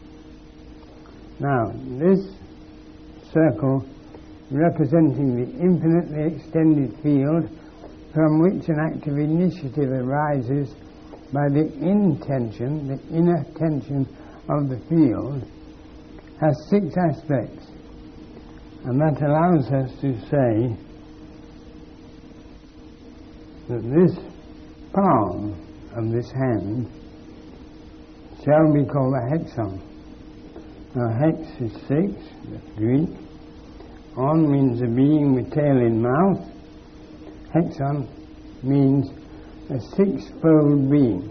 Now, this circle representing the infinitely extended field from which an act of initiative arises by the intention, the inner tension of the field, has six aspects, and that allows us to say that this palm of this hand shall be called a hexon. Now, hex is six, that's Greek. On means a being with tail in mouth. Hexon means a six-fold being.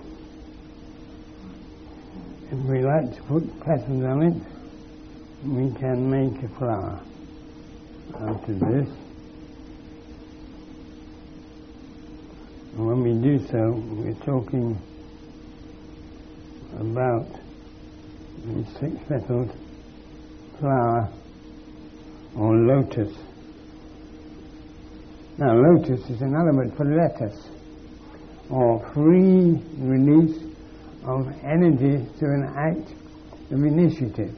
If we like to put petals on it, we can make a flower out of this. And when we do so, we're talking about the six-petaled flower or lotus. Now, lotus is another word for lettuce, or free release of energy through an act of initiative.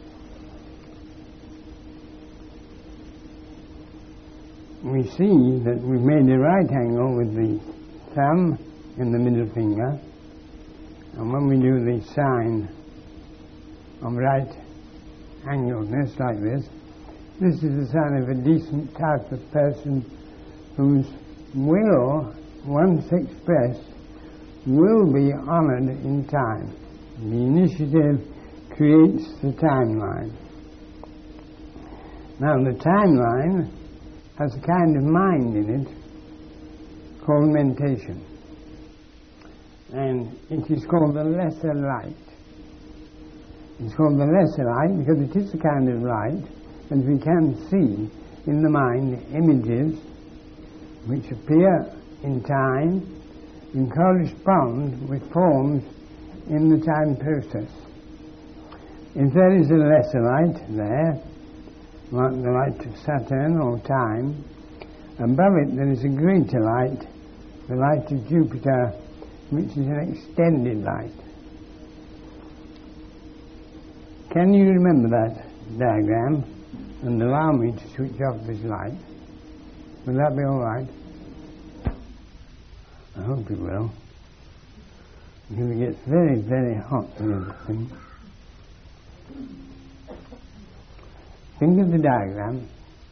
We see that we've made a right angle with the thumb and the middle finger, and when we do the sign of right angledness like this, this is a sign of a decent type of person whose will, once expressed, will be honoured in time. The initiative creates the timeline. Now, the timeline has a kind of mind in it called mentation, and it is called the lesser light. It's called the lesser light because it is a kind of light, and we can see in the mind images which appear in time and correspond with forms in the time process. If there is a lesser light there, like the light of Saturn or time, above it there is a greater light, the light of Jupiter, which is an extended light. Can you remember that diagram and allow me to switch off this light? Will that be all right? I hope it will, because it gets very, very hot in this thing. Think of the diagram,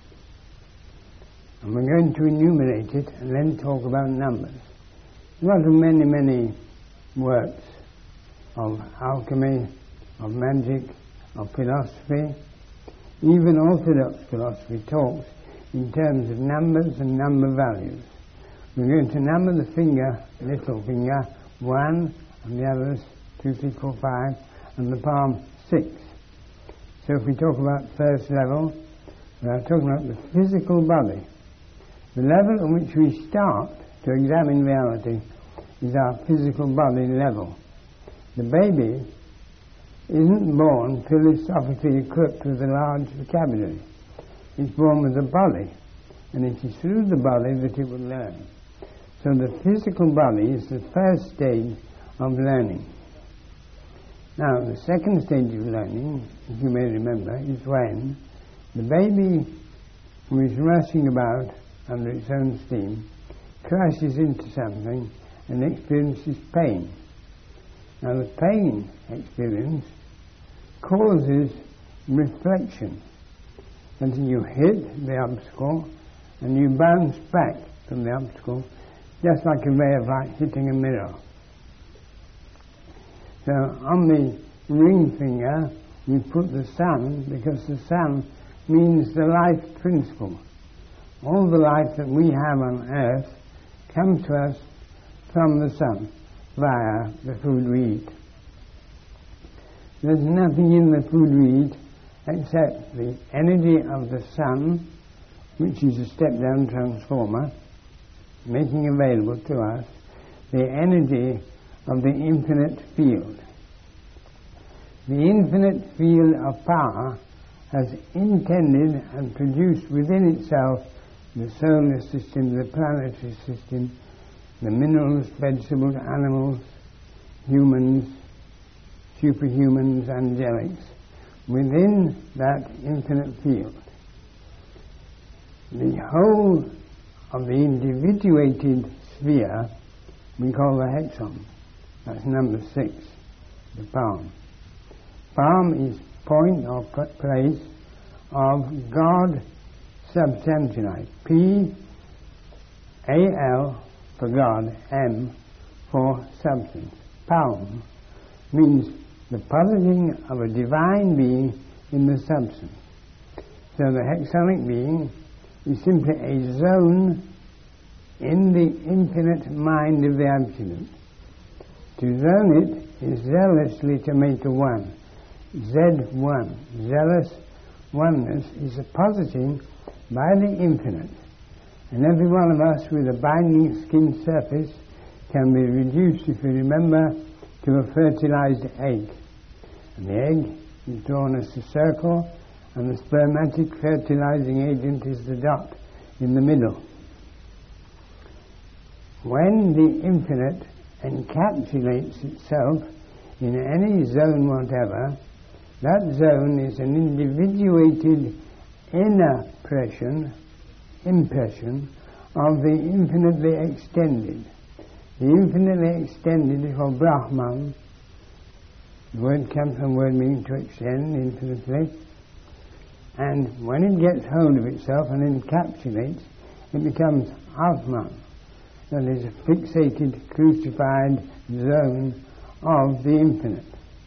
and we're going to enumerate it and then talk about numbers. There are many, many works of alchemy, of magic, of philosophy. Even Orthodox philosophy talks in terms of numbers and number values. We're going to number the finger, little finger, one, and the others, two, three, four, five, and the palm, six. So if we talk about first level, we are talking about the physical body. The level on which we start to examine reality is our physical body level. The baby isn't born philosophically equipped with a large vocabulary. It's born with a body, and it is through the body that it will learn. So the physical body is the first stage of learning. Now, the second stage of learning, as you may remember, is when the baby who is rushing about under its own steam crashes into something and experiences pain. Now, the pain experience causes reflection. And you hit the obstacle and you bounce back from the obstacle, just like a ray of light hitting a mirror. So on the ring finger we put the sun, because the sun means the life principle. All the life that we have on earth comes to us from the sun via the food we eat. There's nothing in the food we eat except the energy of the sun, which is a step-down transformer, making available to us the energy of the infinite field. The infinite field of power has intended and produced within itself the solar system, the planetary system, the minerals, vegetables, animals, humans, superhumans, angelics, within that infinite field. The whole of the individuated sphere we call the hexon. That's number six, the palm. Palm is point or place of God substantialite. P A L for God, M for substance. Palm means the positing of a divine being in the substance. So the hexonic being is simply a zone in the infinite mind of the Absolute. To zone it is zealously to make a one. Z one. Zealous oneness is a positing by the infinite. And every one of us with a binding skin surface can be reduced, if you remember, to a fertilized egg. And the egg is drawn as a circle, and the spermatic fertilizing agent is the dot in the middle. When the infinite encapsulates itself in any zone whatever, that zone is an individuated inner impression, impression of the infinitely extended. The infinitely extended is called Brahman. The word comes from the word meaning to extend infinitely. And when it gets hold of itself and encapsulates, it becomes Atman. That is a fixated, crucified zone of the infinite.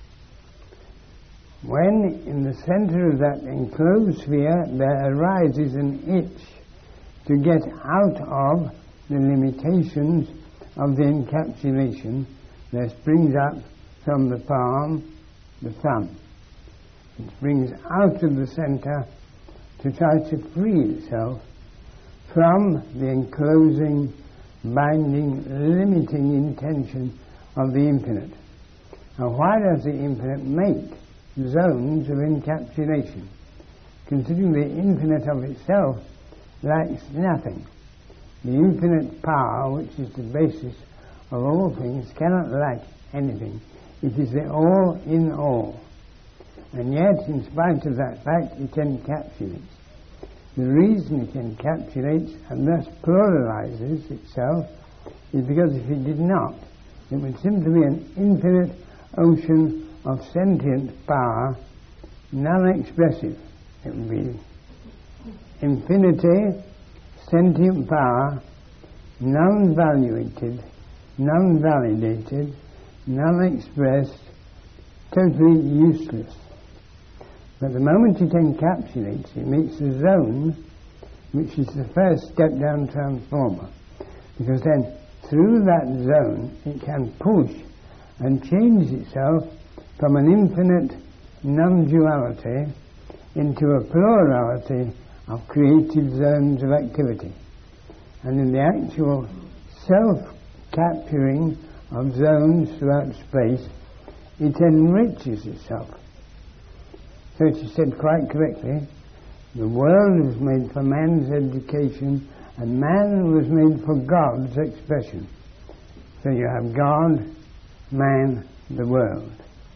When in the center of that enclosed sphere there arises an itch to get out of the limitations of the encapsulation, there springs up from the palm the thumb. It springs out of the center to try to free itself from the enclosing, binding, limiting intention of the infinite. Now, why does the infinite make zones of encapsulation? Considering the infinite of itself lacks nothing. The infinite power, which is the basis of all things, cannot lack anything. It is the all in all. And yet, in spite of that fact, it encapsulates. The reason it encapsulates and thus pluralizes itself is because if it did not, it would simply be an infinite ocean of sentient power, non-expressive. It would be infinity, sentient power, non-valuated, non-validated, non-expressed, totally useless. But the moment it encapsulates, it makes a zone which is the first step-down transformer. Because then, through that zone, it can push and change itself from an infinite non-duality into a plurality of creative zones of activity. And in the actual self-capturing of zones throughout space, it enriches itself. So it is said quite correctly, the world was made for man's education and man was made for God's expression. So you have God man, the world.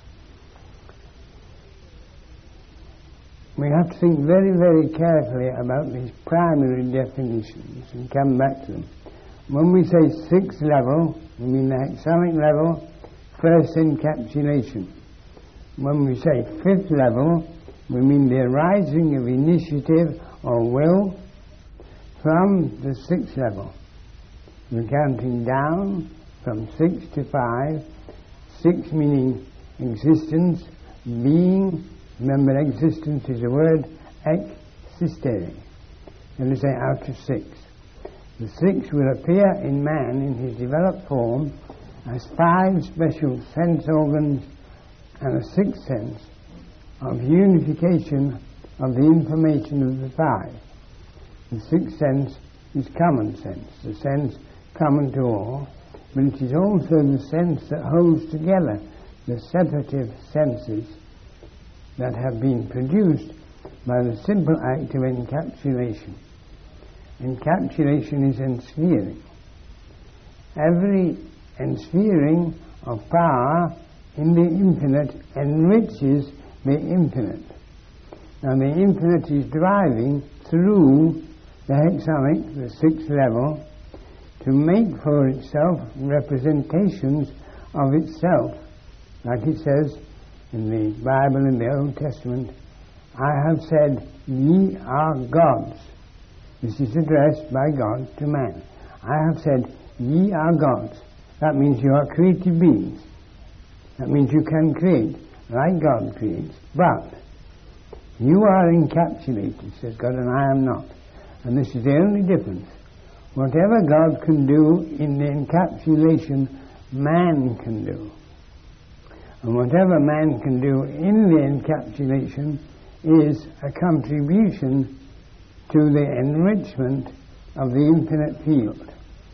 We have to think very, very carefully about these primary definitions and come back to them. When we say sixth level, we mean the hexamic level, first encapsulation. When we say fifth level, we mean the arising of initiative or will from the sixth level. We're counting down from six to five, six meaning existence, being. Remember, existence is a word, existere. And we say out of six. The six will appear in man in his developed form as five special sense organs and a sixth sense of unification of the information of the five. The sixth sense is common sense, the sense common to all, but it is also the sense that holds together the separative senses that have been produced by the simple act of encapsulation. Encapsulation is ensphering. Every ensphering of power in the infinite enriches the infinite. Now the infinite is driving through the hexamic, the sixth level, to make for itself representations of itself. Like it says in the Bible, in the Old Testament, I have said, ye are gods. This is addressed by God to man. I have said, ye are gods. That means you are created beings. That means you can create like God creates. But you are encapsulated, says God, and I am not. And this is the only difference. Whatever God can do in the encapsulation, man can do. And whatever man can do in the encapsulation is a contribution to the enrichment of the infinite field.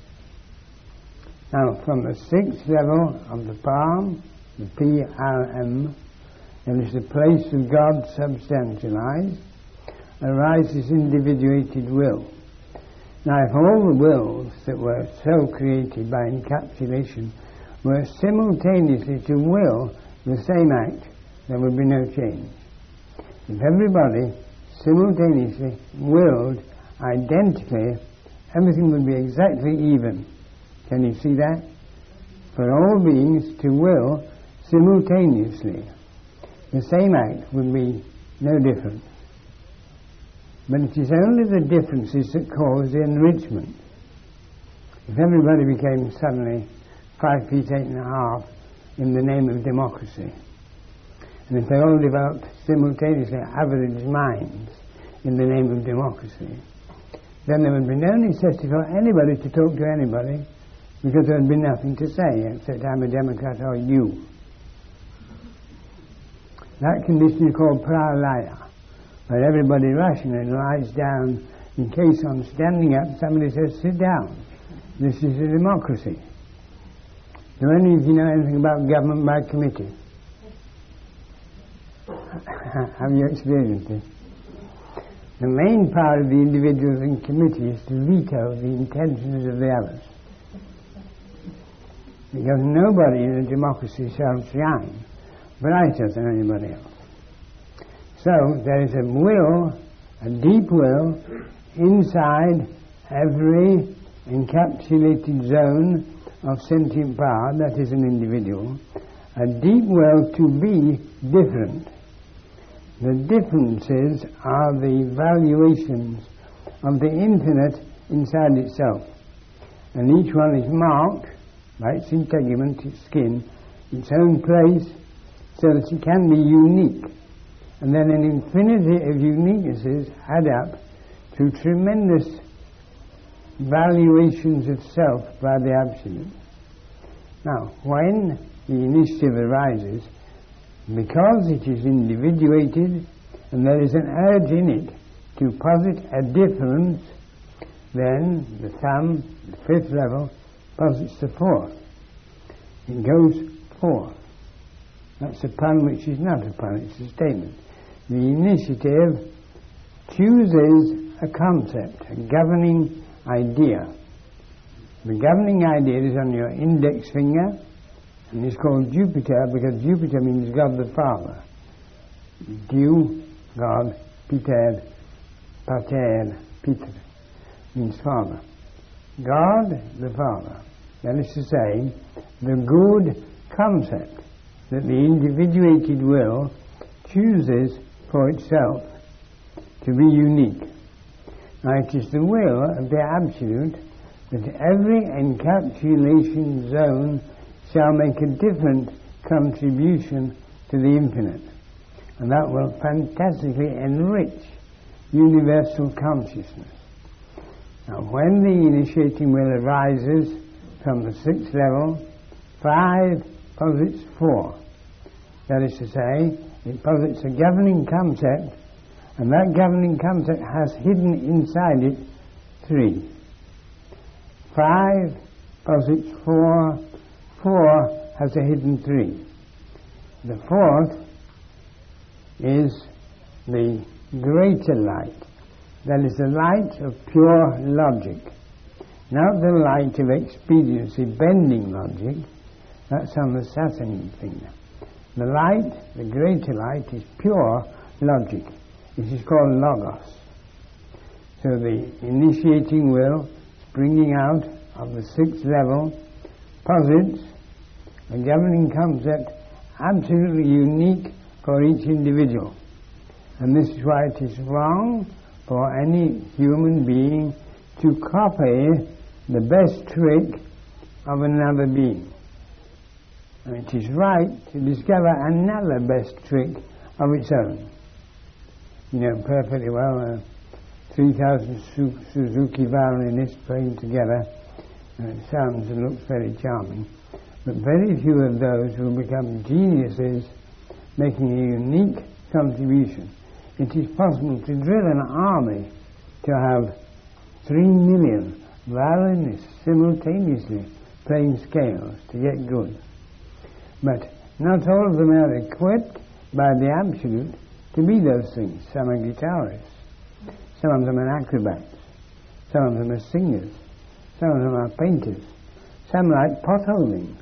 Now, from the sixth level of the palm, the P R M, there is the place of God substantialized, arises individuated will. Now, if all the wills that were so created by encapsulation were simultaneously to will the same act, there would be no change. If everybody simultaneously willed identically, everything would be exactly even. Can you see that? For all beings to will simultaneously, the same act would be no different. But it is only the differences that cause the enrichment. If everybody became suddenly five feet eight and a half in the name of democracy, and if they all developed simultaneously average minds in the name of democracy, then there would be no necessity for anybody to talk to anybody, because there would be nothing to say except I'm a Democrat or you. That condition is called pralaya, where everybody rationally lies down in case on standing up somebody says sit down. This is a democracy. Do any of you know anything about government by committee? Have you experienced it? The main power of the individuals in committee is to veto the intentions of the others. Because nobody in a democracy shall shine brighter than anybody else. So there is a will, a deep will, inside every encapsulated zone of sentient power, that is an individual, a deep will to be different. The differences are the valuations of the infinite inside itself. And each one is marked by its integument, its skin, its own place, so that it can be unique. And then an infinity of uniquenesses add up to tremendous valuations of self by the Absolute. Now, when the initiative arises, because it is individuated and there is an urge in it to posit a difference, then the thumb, the fifth level, posits the fourth. It goes forth. That's a pun which is not a pun, it's a statement. The initiative chooses a concept, a governing idea. The governing idea is on your index finger And it's called Jupiter because Jupiter means God the Father. Dew, God, Peter, Pater, Peter, means Father. God the Father. That is to say, the good concept that the individuated will chooses for itself to be unique. Now it is the will of the Absolute that every encapsulation zone shall make a different contribution to the infinite, and that will fantastically enrich universal consciousness. Now when the initiating will arises from the sixth level, five posits four. That is to say, it posits a governing concept, and that governing concept has hidden inside it three. Five posits four, four has a hidden three. The fourth is the greater light. That is the light of pure logic. Not the light of expediency, bending logic. That's on the Saturn finger. The light, the greater light, is pure logic. It is called Logos. So the initiating will, springing out of the sixth level, posits a governing concept absolutely unique for each individual. And this is why it is wrong for any human being to copy the best trick of another being. And it is right to discover another best trick of its own. You know perfectly well, uh, three thousand Su- Suzuki violinists playing together, and it sounds and looks very charming, but very few of those will become geniuses making a unique contribution. It is possible to drill an army to have three million violinists simultaneously playing scales to get good. But not all of them are equipped by the Absolute to be those things. Some are guitarists, some of them are acrobats, some of them are singers, some of them are painters, some like potholing,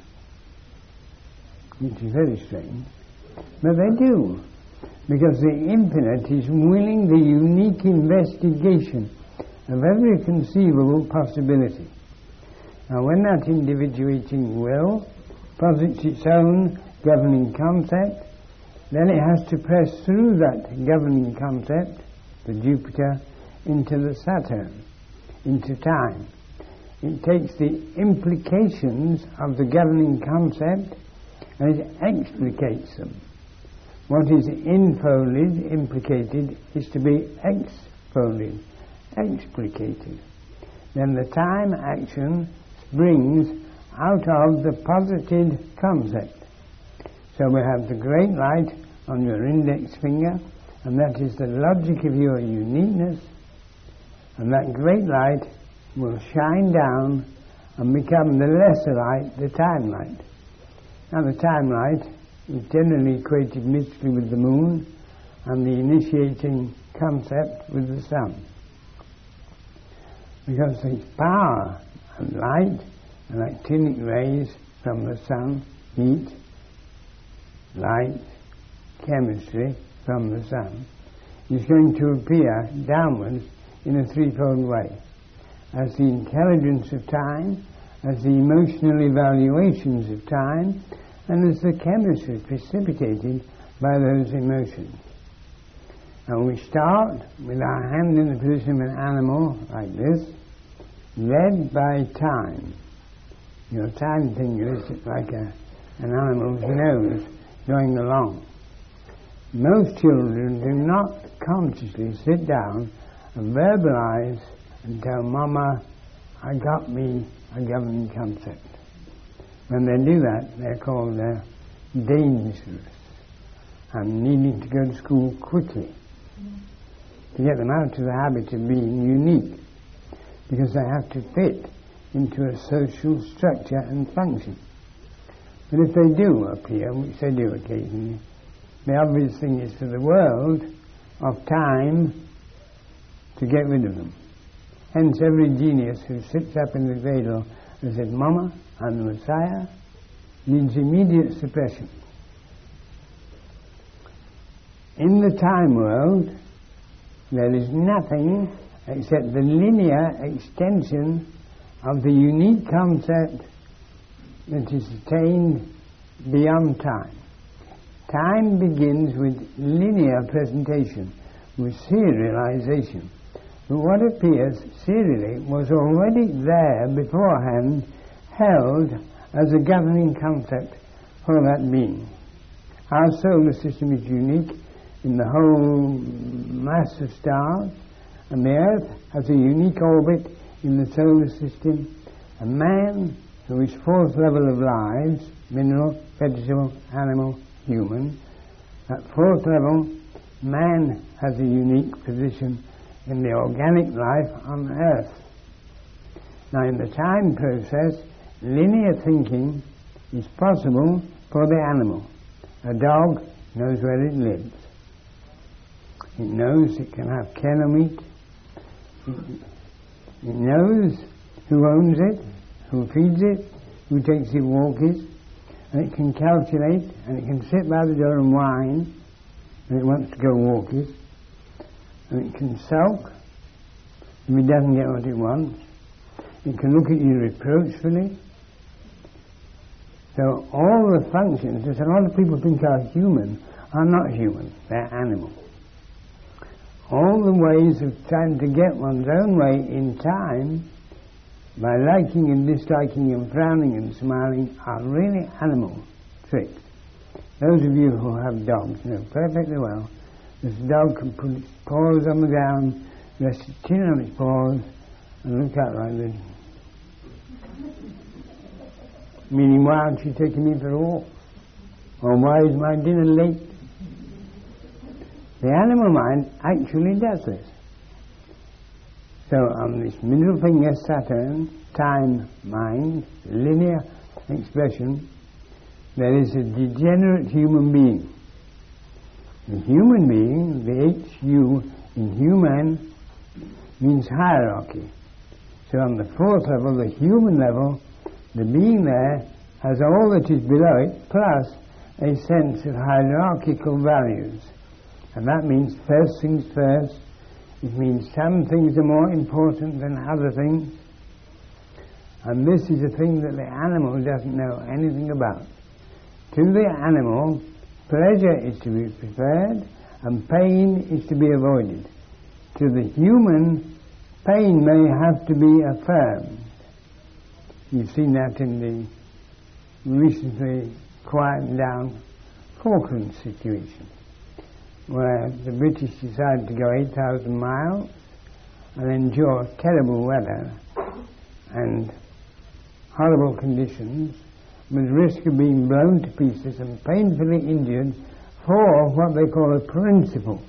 which is very strange. But they do, because the infinite is willing the unique investigation of every conceivable possibility. Now when that individuating will posits its own governing concept, then it has to press through that governing concept, the Jupiter, into the Saturn, into time. It takes the implications of the governing concept and it explicates them. What is infolded, implicated, is to be exfolded, explicated. Then the time action springs out of the posited concept. So we have the great light on your index finger, and that is the logic of your uniqueness, and that great light will shine down and become the lesser light, the time light. Now the time light is generally equated mystically with the moon, and the initiating concept with the sun. Because the power and light and actinic rays from the sun, heat, light, chemistry from the sun, is going to appear downwards in a threefold way. As the intelligence of time, as the emotional evaluations of time, and as the chemistry precipitated by those emotions. And we start with our hand in the position of an animal, like this, led by time. Your time finger is like a, an animal's nose going along. Most children do not consciously sit down and verbalize and tell Mama, I got me a governing concept. When they do that, they're called uh, dangerous and needing to go to school quickly to get them out of the habit of being unique, because they have to fit into a social structure and function. But if they do appear, which they do occasionally, the obvious thing is for the world of time to get rid of them. Hence every genius who sits up in the cradle and says, Mama, I'm the Messiah, means immediate suppression. In the time world, there is nothing except the linear extension of the unique concept that is attained beyond time. Time begins with linear presentation, with serialization. But what appears serially was already there beforehand, held as a governing concept for that being. Our solar system is unique in the whole mass of stars, and the Earth has a unique orbit in the solar system. A man who is fourth level of lives, mineral, vegetable, animal, human, at fourth level, man has a unique position in the organic life on Earth. Now, in the time process, linear thinking is possible for the animal. A dog knows where it lives. It knows it can have kennel meat. It, it knows who owns it, who feeds it, who takes it walkies, and it can calculate, and it can sit by the door and whine when it wants to go walkies, and it can sulk if it doesn't get what it wants. It can look at you reproachfully. So all the functions that a lot of people think are human are not human, they're animal. All the ways of trying to get one's own way in time by liking and disliking and frowning and smiling are really animal tricks. Those of you who have dogs know perfectly well this dog can put its paws on the ground, rest its chin on its paws, and look out like this. Meaning, why aren't you taking me for a walk? Or why is my dinner late? The animal mind actually does this. So on this middle finger Saturn, time mind, linear expression, there is a degenerate human being. The human being, the H U in human, means hierarchy. So on the fourth level, the human level, the being there has all that is below it, plus a sense of hierarchical values. And that means first things first. It means some things are more important than other things. And this is a thing that the animal doesn't know anything about. To the animal, pleasure is to be preferred and pain is to be avoided. To the human, pain may have to be affirmed. You've seen that in the recently quietened down Falkland situation, where the British decided to go eight thousand miles and endure terrible weather and horrible conditions with risk of being blown to pieces and painfully injured for what they call a principle.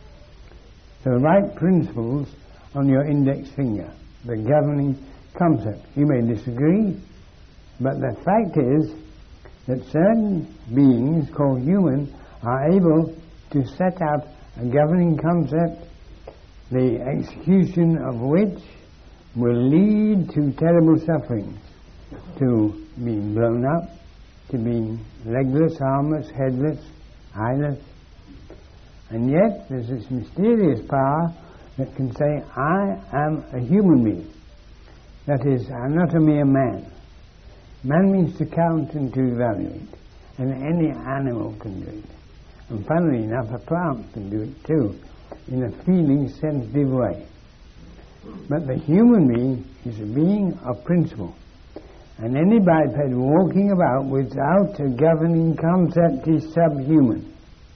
So write principles on your index finger, the governing concept. You may disagree, but the fact is that certain beings called human are able to set out a governing concept, the execution of which will lead to terrible sufferings, to being blown up, to being legless, armless, headless, eyeless. And yet there's this mysterious power that can say, I am a human being. That is, I'm not a mere man. Man means to count and to evaluate, and any animal can do it. And funnily enough, a plant can do it too, in a feeling, sensitive way. But the human being is a being of principle. And any biped walking about without a governing concept is subhuman.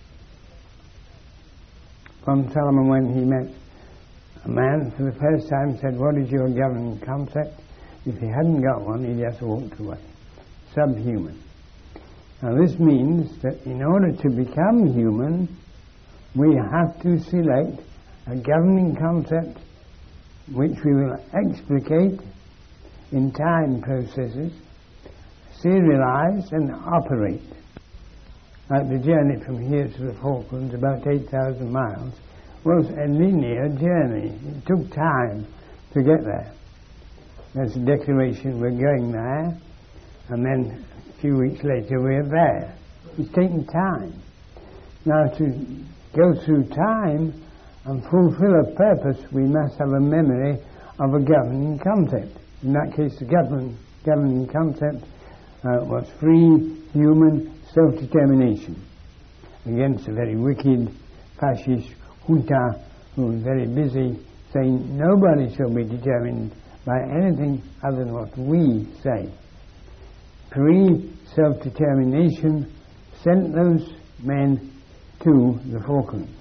From Solomon, when he met a man for the first time, said, what is your governing concept? If he hadn't got one, he just walked away. Subhuman. Now this means that in order to become human, we have to select a governing concept which we will explicate in time processes, serialize and operate. Like the journey from here to the Falklands, about eight thousand miles, was a linear journey. It took time to get there. There's a declaration, we're going there, and then A few weeks later we're there. It's taken time. Now to go through time and fulfill a purpose, we must have a memory of a governing concept. In that case, the govern, governing concept uh, was free human self-determination against a very wicked fascist junta who was very busy saying nobody shall be determined by anything other than what we say. Free self-determination sent those men to the Falklands.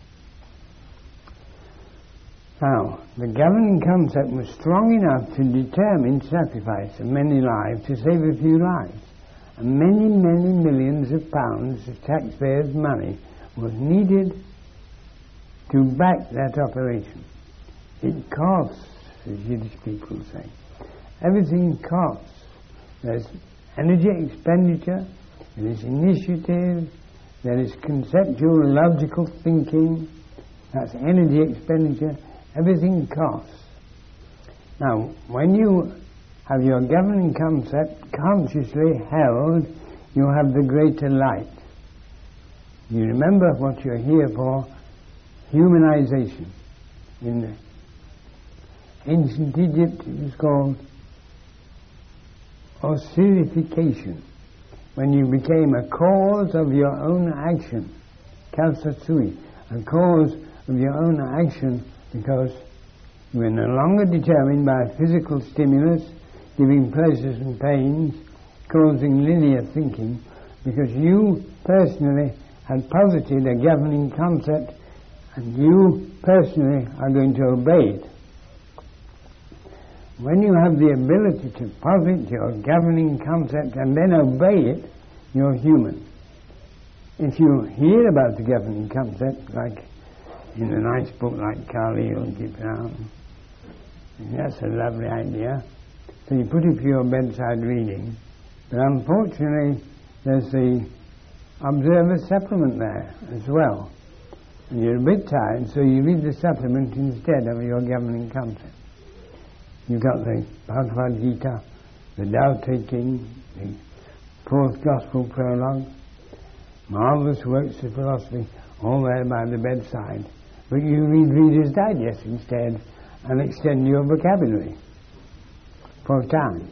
Now, the governing concept was strong enough to determine sacrifice of many lives to save a few lives. And many, many millions of pounds of taxpayers' money was needed to back that operation. It costs, as Yiddish people say. Everything costs. There's energy expenditure, there is initiative, there is conceptual, logical thinking, that's energy expenditure, everything costs. Now, when you have your governing concept consciously held, you have the greater light. You remember what you're here for, humanization. In ancient Egypt it was called ossirification, when you became a cause of your own action, kalsatsui, a cause of your own action because you were no longer determined by physical stimulus, giving pleasures and pains, causing linear thinking, because you personally had posited a governing concept and you personally are going to obey it. When you have the ability to posit your governing concept and then obey it, you're human. If you hear about the governing concept, like in a nice book like Kali or Gibran, that's a lovely idea, so you put it for your bedside reading, but unfortunately there's the Observer supplement there as well. And you're a bit tired, so you read the supplement instead of your governing concept. You've got the Bhagavad Gita, the Tao Te Ching, the Fourth Gospel Prologue, marvellous works of philosophy, all there by the bedside. But you read Reader's Digest instead and extend your vocabulary for time.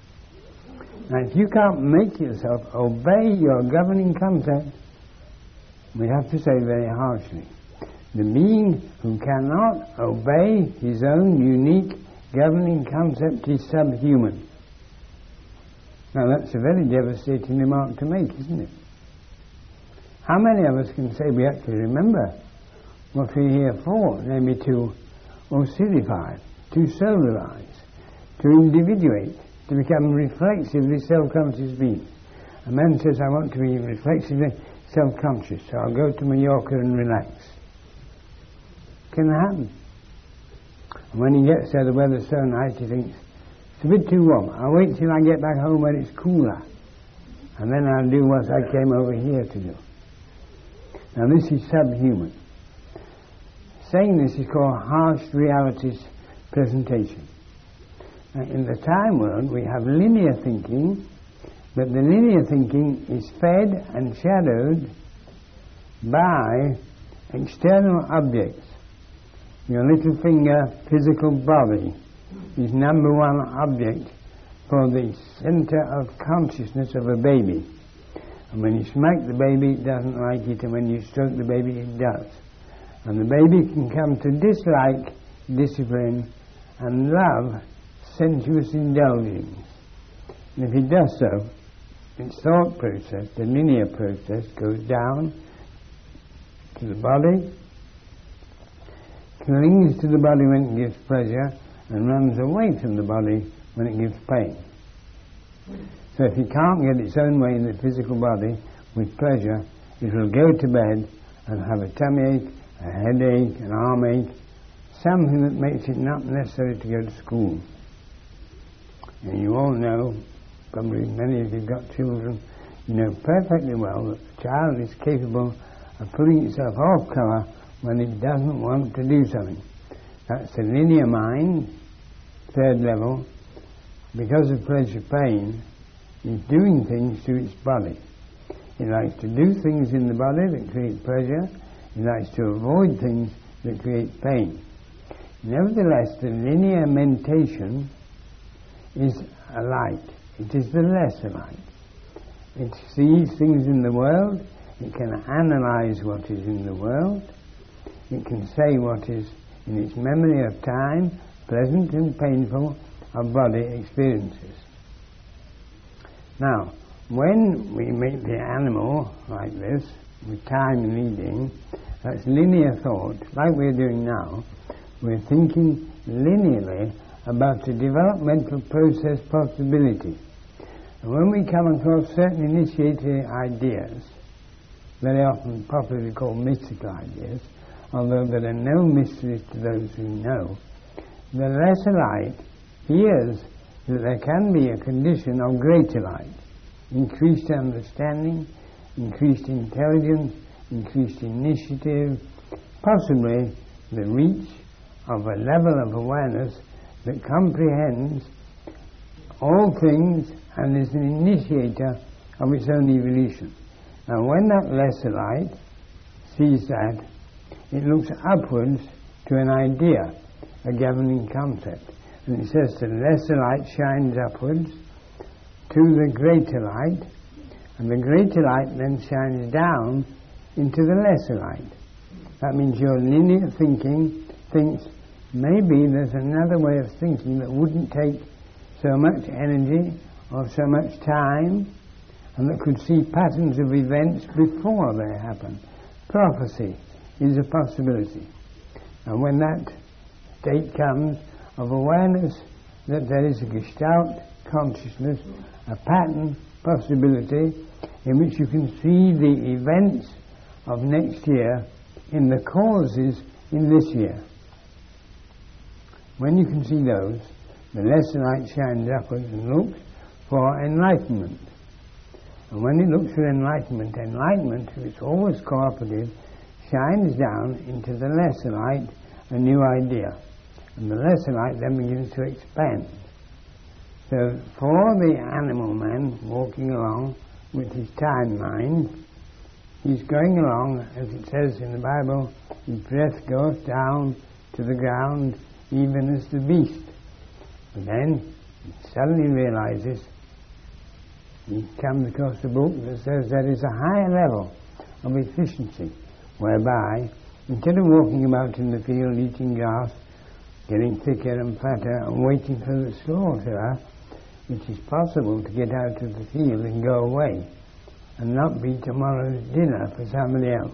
Now, if you can't make yourself obey your governing concept, we have to say very harshly, the being who cannot obey his own unique governing concept is subhuman. Now that's a very devastating remark to make, isn't it? How many of us can say we actually remember what we're here for, namely to ossify, to solarize, to individuate, to become reflexively self-conscious beings. A man says, I want to be reflexively self-conscious, so I'll go to Mallorca and relax. Can that happen? And when he gets there, the weather's so nice, he thinks, it's a bit too warm. I'll wait till I get back home when it's cooler. And then I'll do what I came over here to do. Now this is subhuman. Saying this is called harsh realities presentation. Now, in the time world, we have linear thinking, but the linear thinking is fed and shadowed by external objects. Your little finger, physical body, is number one object for the center of consciousness of a baby. And when you smack the baby, it doesn't like it, and when you stroke the baby, it does. And the baby can come to dislike discipline and love sensuous indulgence. And if it does so, its thought process, the linear process, goes down to the body, clings to the body when it gives pleasure, and runs away from the body when it gives pain. So if it can't get its own way in the physical body with pleasure, it will go to bed and have a tummy ache, a headache, an arm ache, something that makes it not necessary to go to school. And you all know, probably many of you have got children, you know perfectly well that the child is capable of putting itself off colour when it doesn't want to do something. That's the linear mind, third level. Because of pleasure pain, is doing things to its body. It likes to do things in the body that create pleasure. It likes to avoid things that create pain. Nevertheless, the linear mentation is a light. It is the lesser light. It sees things in the world. It can analyze what is in the world. It can say what is in its memory of time, pleasant and painful, of body experiences. Now, when we make the animal like this, with time leading, that's linear thought, like we're doing now. We're thinking linearly about a developmental process possibility. And when we come across certain initiatory ideas, very often popularly called mystical ideas, although there are no mysteries to those who know, the lesser light hears that there can be a condition of greater light, increased understanding, increased intelligence, increased initiative, possibly the reach of a level of awareness that comprehends all things and is an initiator of its own evolution. Now, when that lesser light sees that, it looks upwards to an idea, a governing concept. And it says the lesser light shines upwards to the greater light, and the greater light then shines down into the lesser light. That means your linear thinking thinks maybe there's another way of thinking that wouldn't take so much energy or so much time, and that could see patterns of events before they happen. Prophecy is a possibility. And when that state comes of awareness that there is a Gestalt consciousness, a pattern possibility in which you can see the events of next year in the causes in this year. When you can see those, the lesser light shines upwards and looks for enlightenment. And when it looks for enlightenment, enlightenment, which is always cooperative, shines down into the lesser light a new idea. And the lesser light then begins to expand. So for the animal man walking along with his time mind, he's going along, as it says in the Bible, his breath goes down to the ground even as the beast. And then he suddenly realizes, he comes across a book that says there is a higher level of efficiency, whereby instead of walking about in the field eating grass, getting thicker and fatter and waiting for the slaughterer, it is possible to get out of the field and go away and not be tomorrow's dinner for somebody else.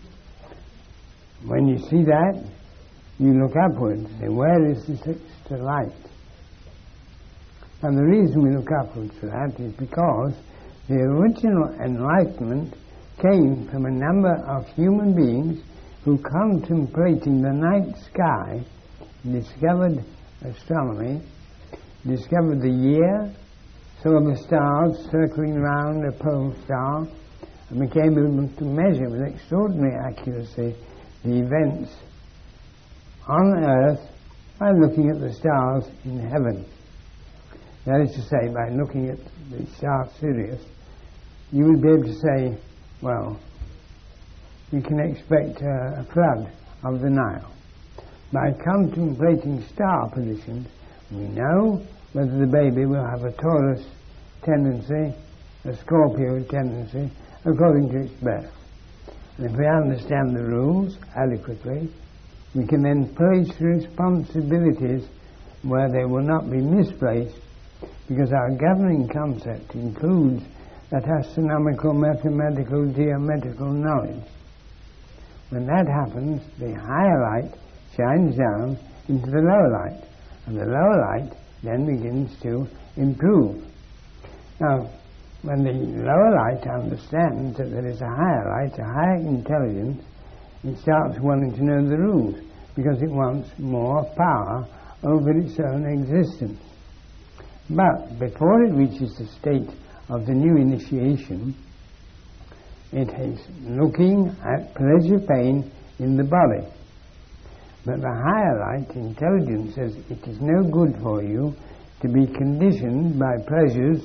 When you see that, you look upwards and say, where is this extra light? And the reason we look upwards for that is because the original enlightenment came from a number of human beings who, contemplating the night sky, discovered astronomy, discovered the year, saw the stars circling round a pole star, and became able to measure with extraordinary accuracy the events on earth by looking at the stars in heaven. That is to say, by looking at the star Sirius, you would be able to say, well, you can expect uh, a flood of the Nile. By contemplating star positions, we know whether the baby will have a Taurus tendency, a Scorpio tendency, according to its birth. And if we understand the rules adequately, we can then place responsibilities where they will not be misplaced, because our governing concept includes that astronomical, mathematical, geometrical knowledge. When that happens, the higher light shines down into the lower light, and the lower light then begins to improve. Now, when the lower light understands that there is a higher light, a higher intelligence, it starts wanting to know the rules, because it wants more power over its own existence. But before it reaches the state of the new initiation, it is looking at pleasure-pain in the body. But the higher light intelligence says it is no good for you to be conditioned by pleasures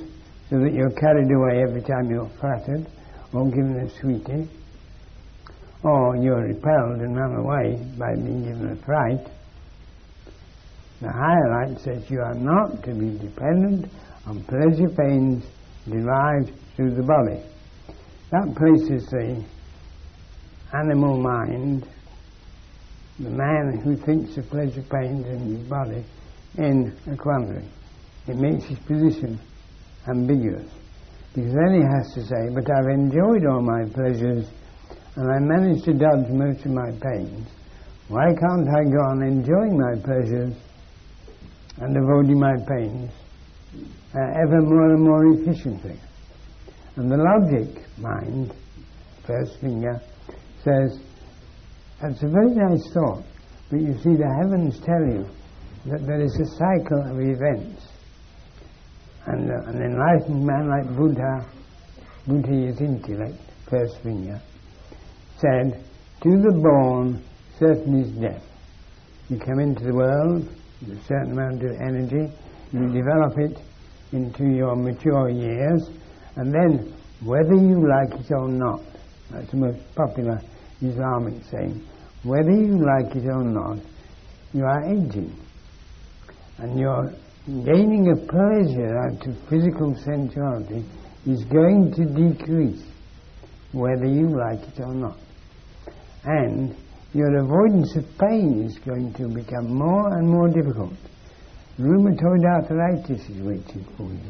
so that you're carried away every time you're flattered or given a sweetie, or you're repelled and run away by being given a fright. The higher light says you are not to be dependent on pleasure pains derived through the body. That places the animal mind, the man who thinks of pleasure pains in his body, in a quandary. It makes his position ambiguous, because then he has to say, but I've enjoyed all my pleasures and I managed to dodge most of my pains. Why can't I go on enjoying my pleasures and avoiding my pains uh, ever more and more efficiently? And the logic mind, first finger, says, that's a very nice thought, but you see the heavens tell you that there is a cycle of events. And uh, an enlightened man like Buddha, Buddha is intellect, first finger, said, to the born, certain is death. You come into the world with a certain amount of energy, you develop it into your mature years, and then whether you like it or not, that's the most popular Islamic saying, whether you like it or not, you are aging. And your gaining of pleasure out of physical sensuality is going to decrease, whether you like it or not. And your avoidance of pain is going to become more and more difficult. Rheumatoid arthritis is waiting for you.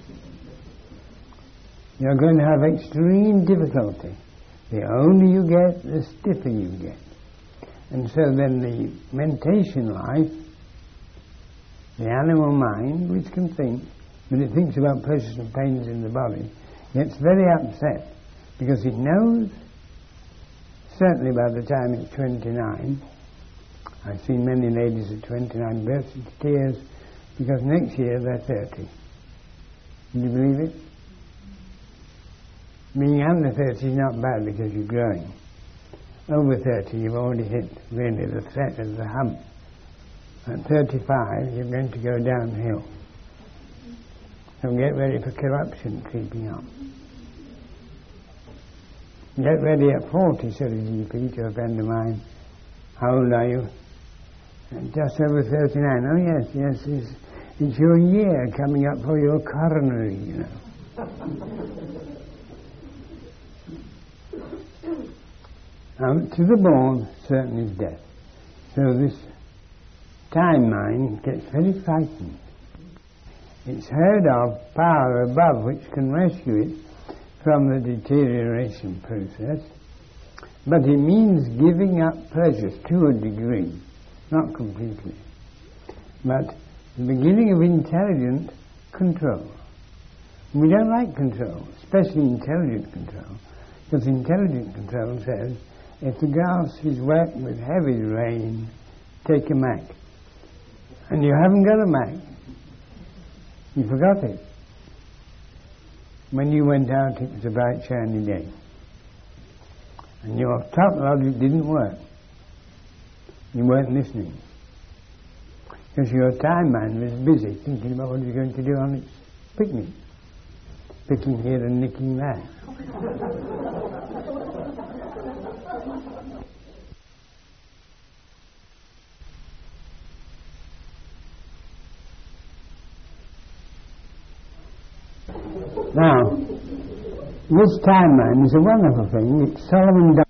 You're going to have extreme difficulty. The older you get, the stiffer you get. And so then the mentation life, the animal mind, which can think, when it thinks about pleasures and pains in the body, gets very upset, because it knows, certainly by the time it's twenty-nine, I've seen many ladies at twenty-nine burst into tears, because next year they're thirty. Can you believe it? Being under thirty is not bad because you're growing. Over thirty, you've already hit really the threat of the hump. At thirty-five, you're going to go downhill. So get ready for corruption creeping up. Get ready at forty, said a G P to a friend of mine. How old are you? Just over thirty-nine. Oh yes, yes, it's, it's your year coming up for your coronary, you know. Now, to the born, certain is death. So this time mind gets very frightened. It's heard of power above which can rescue it from the deterioration process, but it means giving up pleasures to a degree, not completely. But the beginning of intelligent control. We don't like control, especially intelligent control, because intelligent control says, if the grass is wet with heavy rain, take a Mac. And you haven't got a Mac. You forgot it. When you went out, it was a bright, shiny day. And your top logic didn't work. You weren't listening. Because your time man was busy thinking about what you're going to do on its picnic. Picking here and nicking there. Now, this time man is a wonderful thing. It's Solomon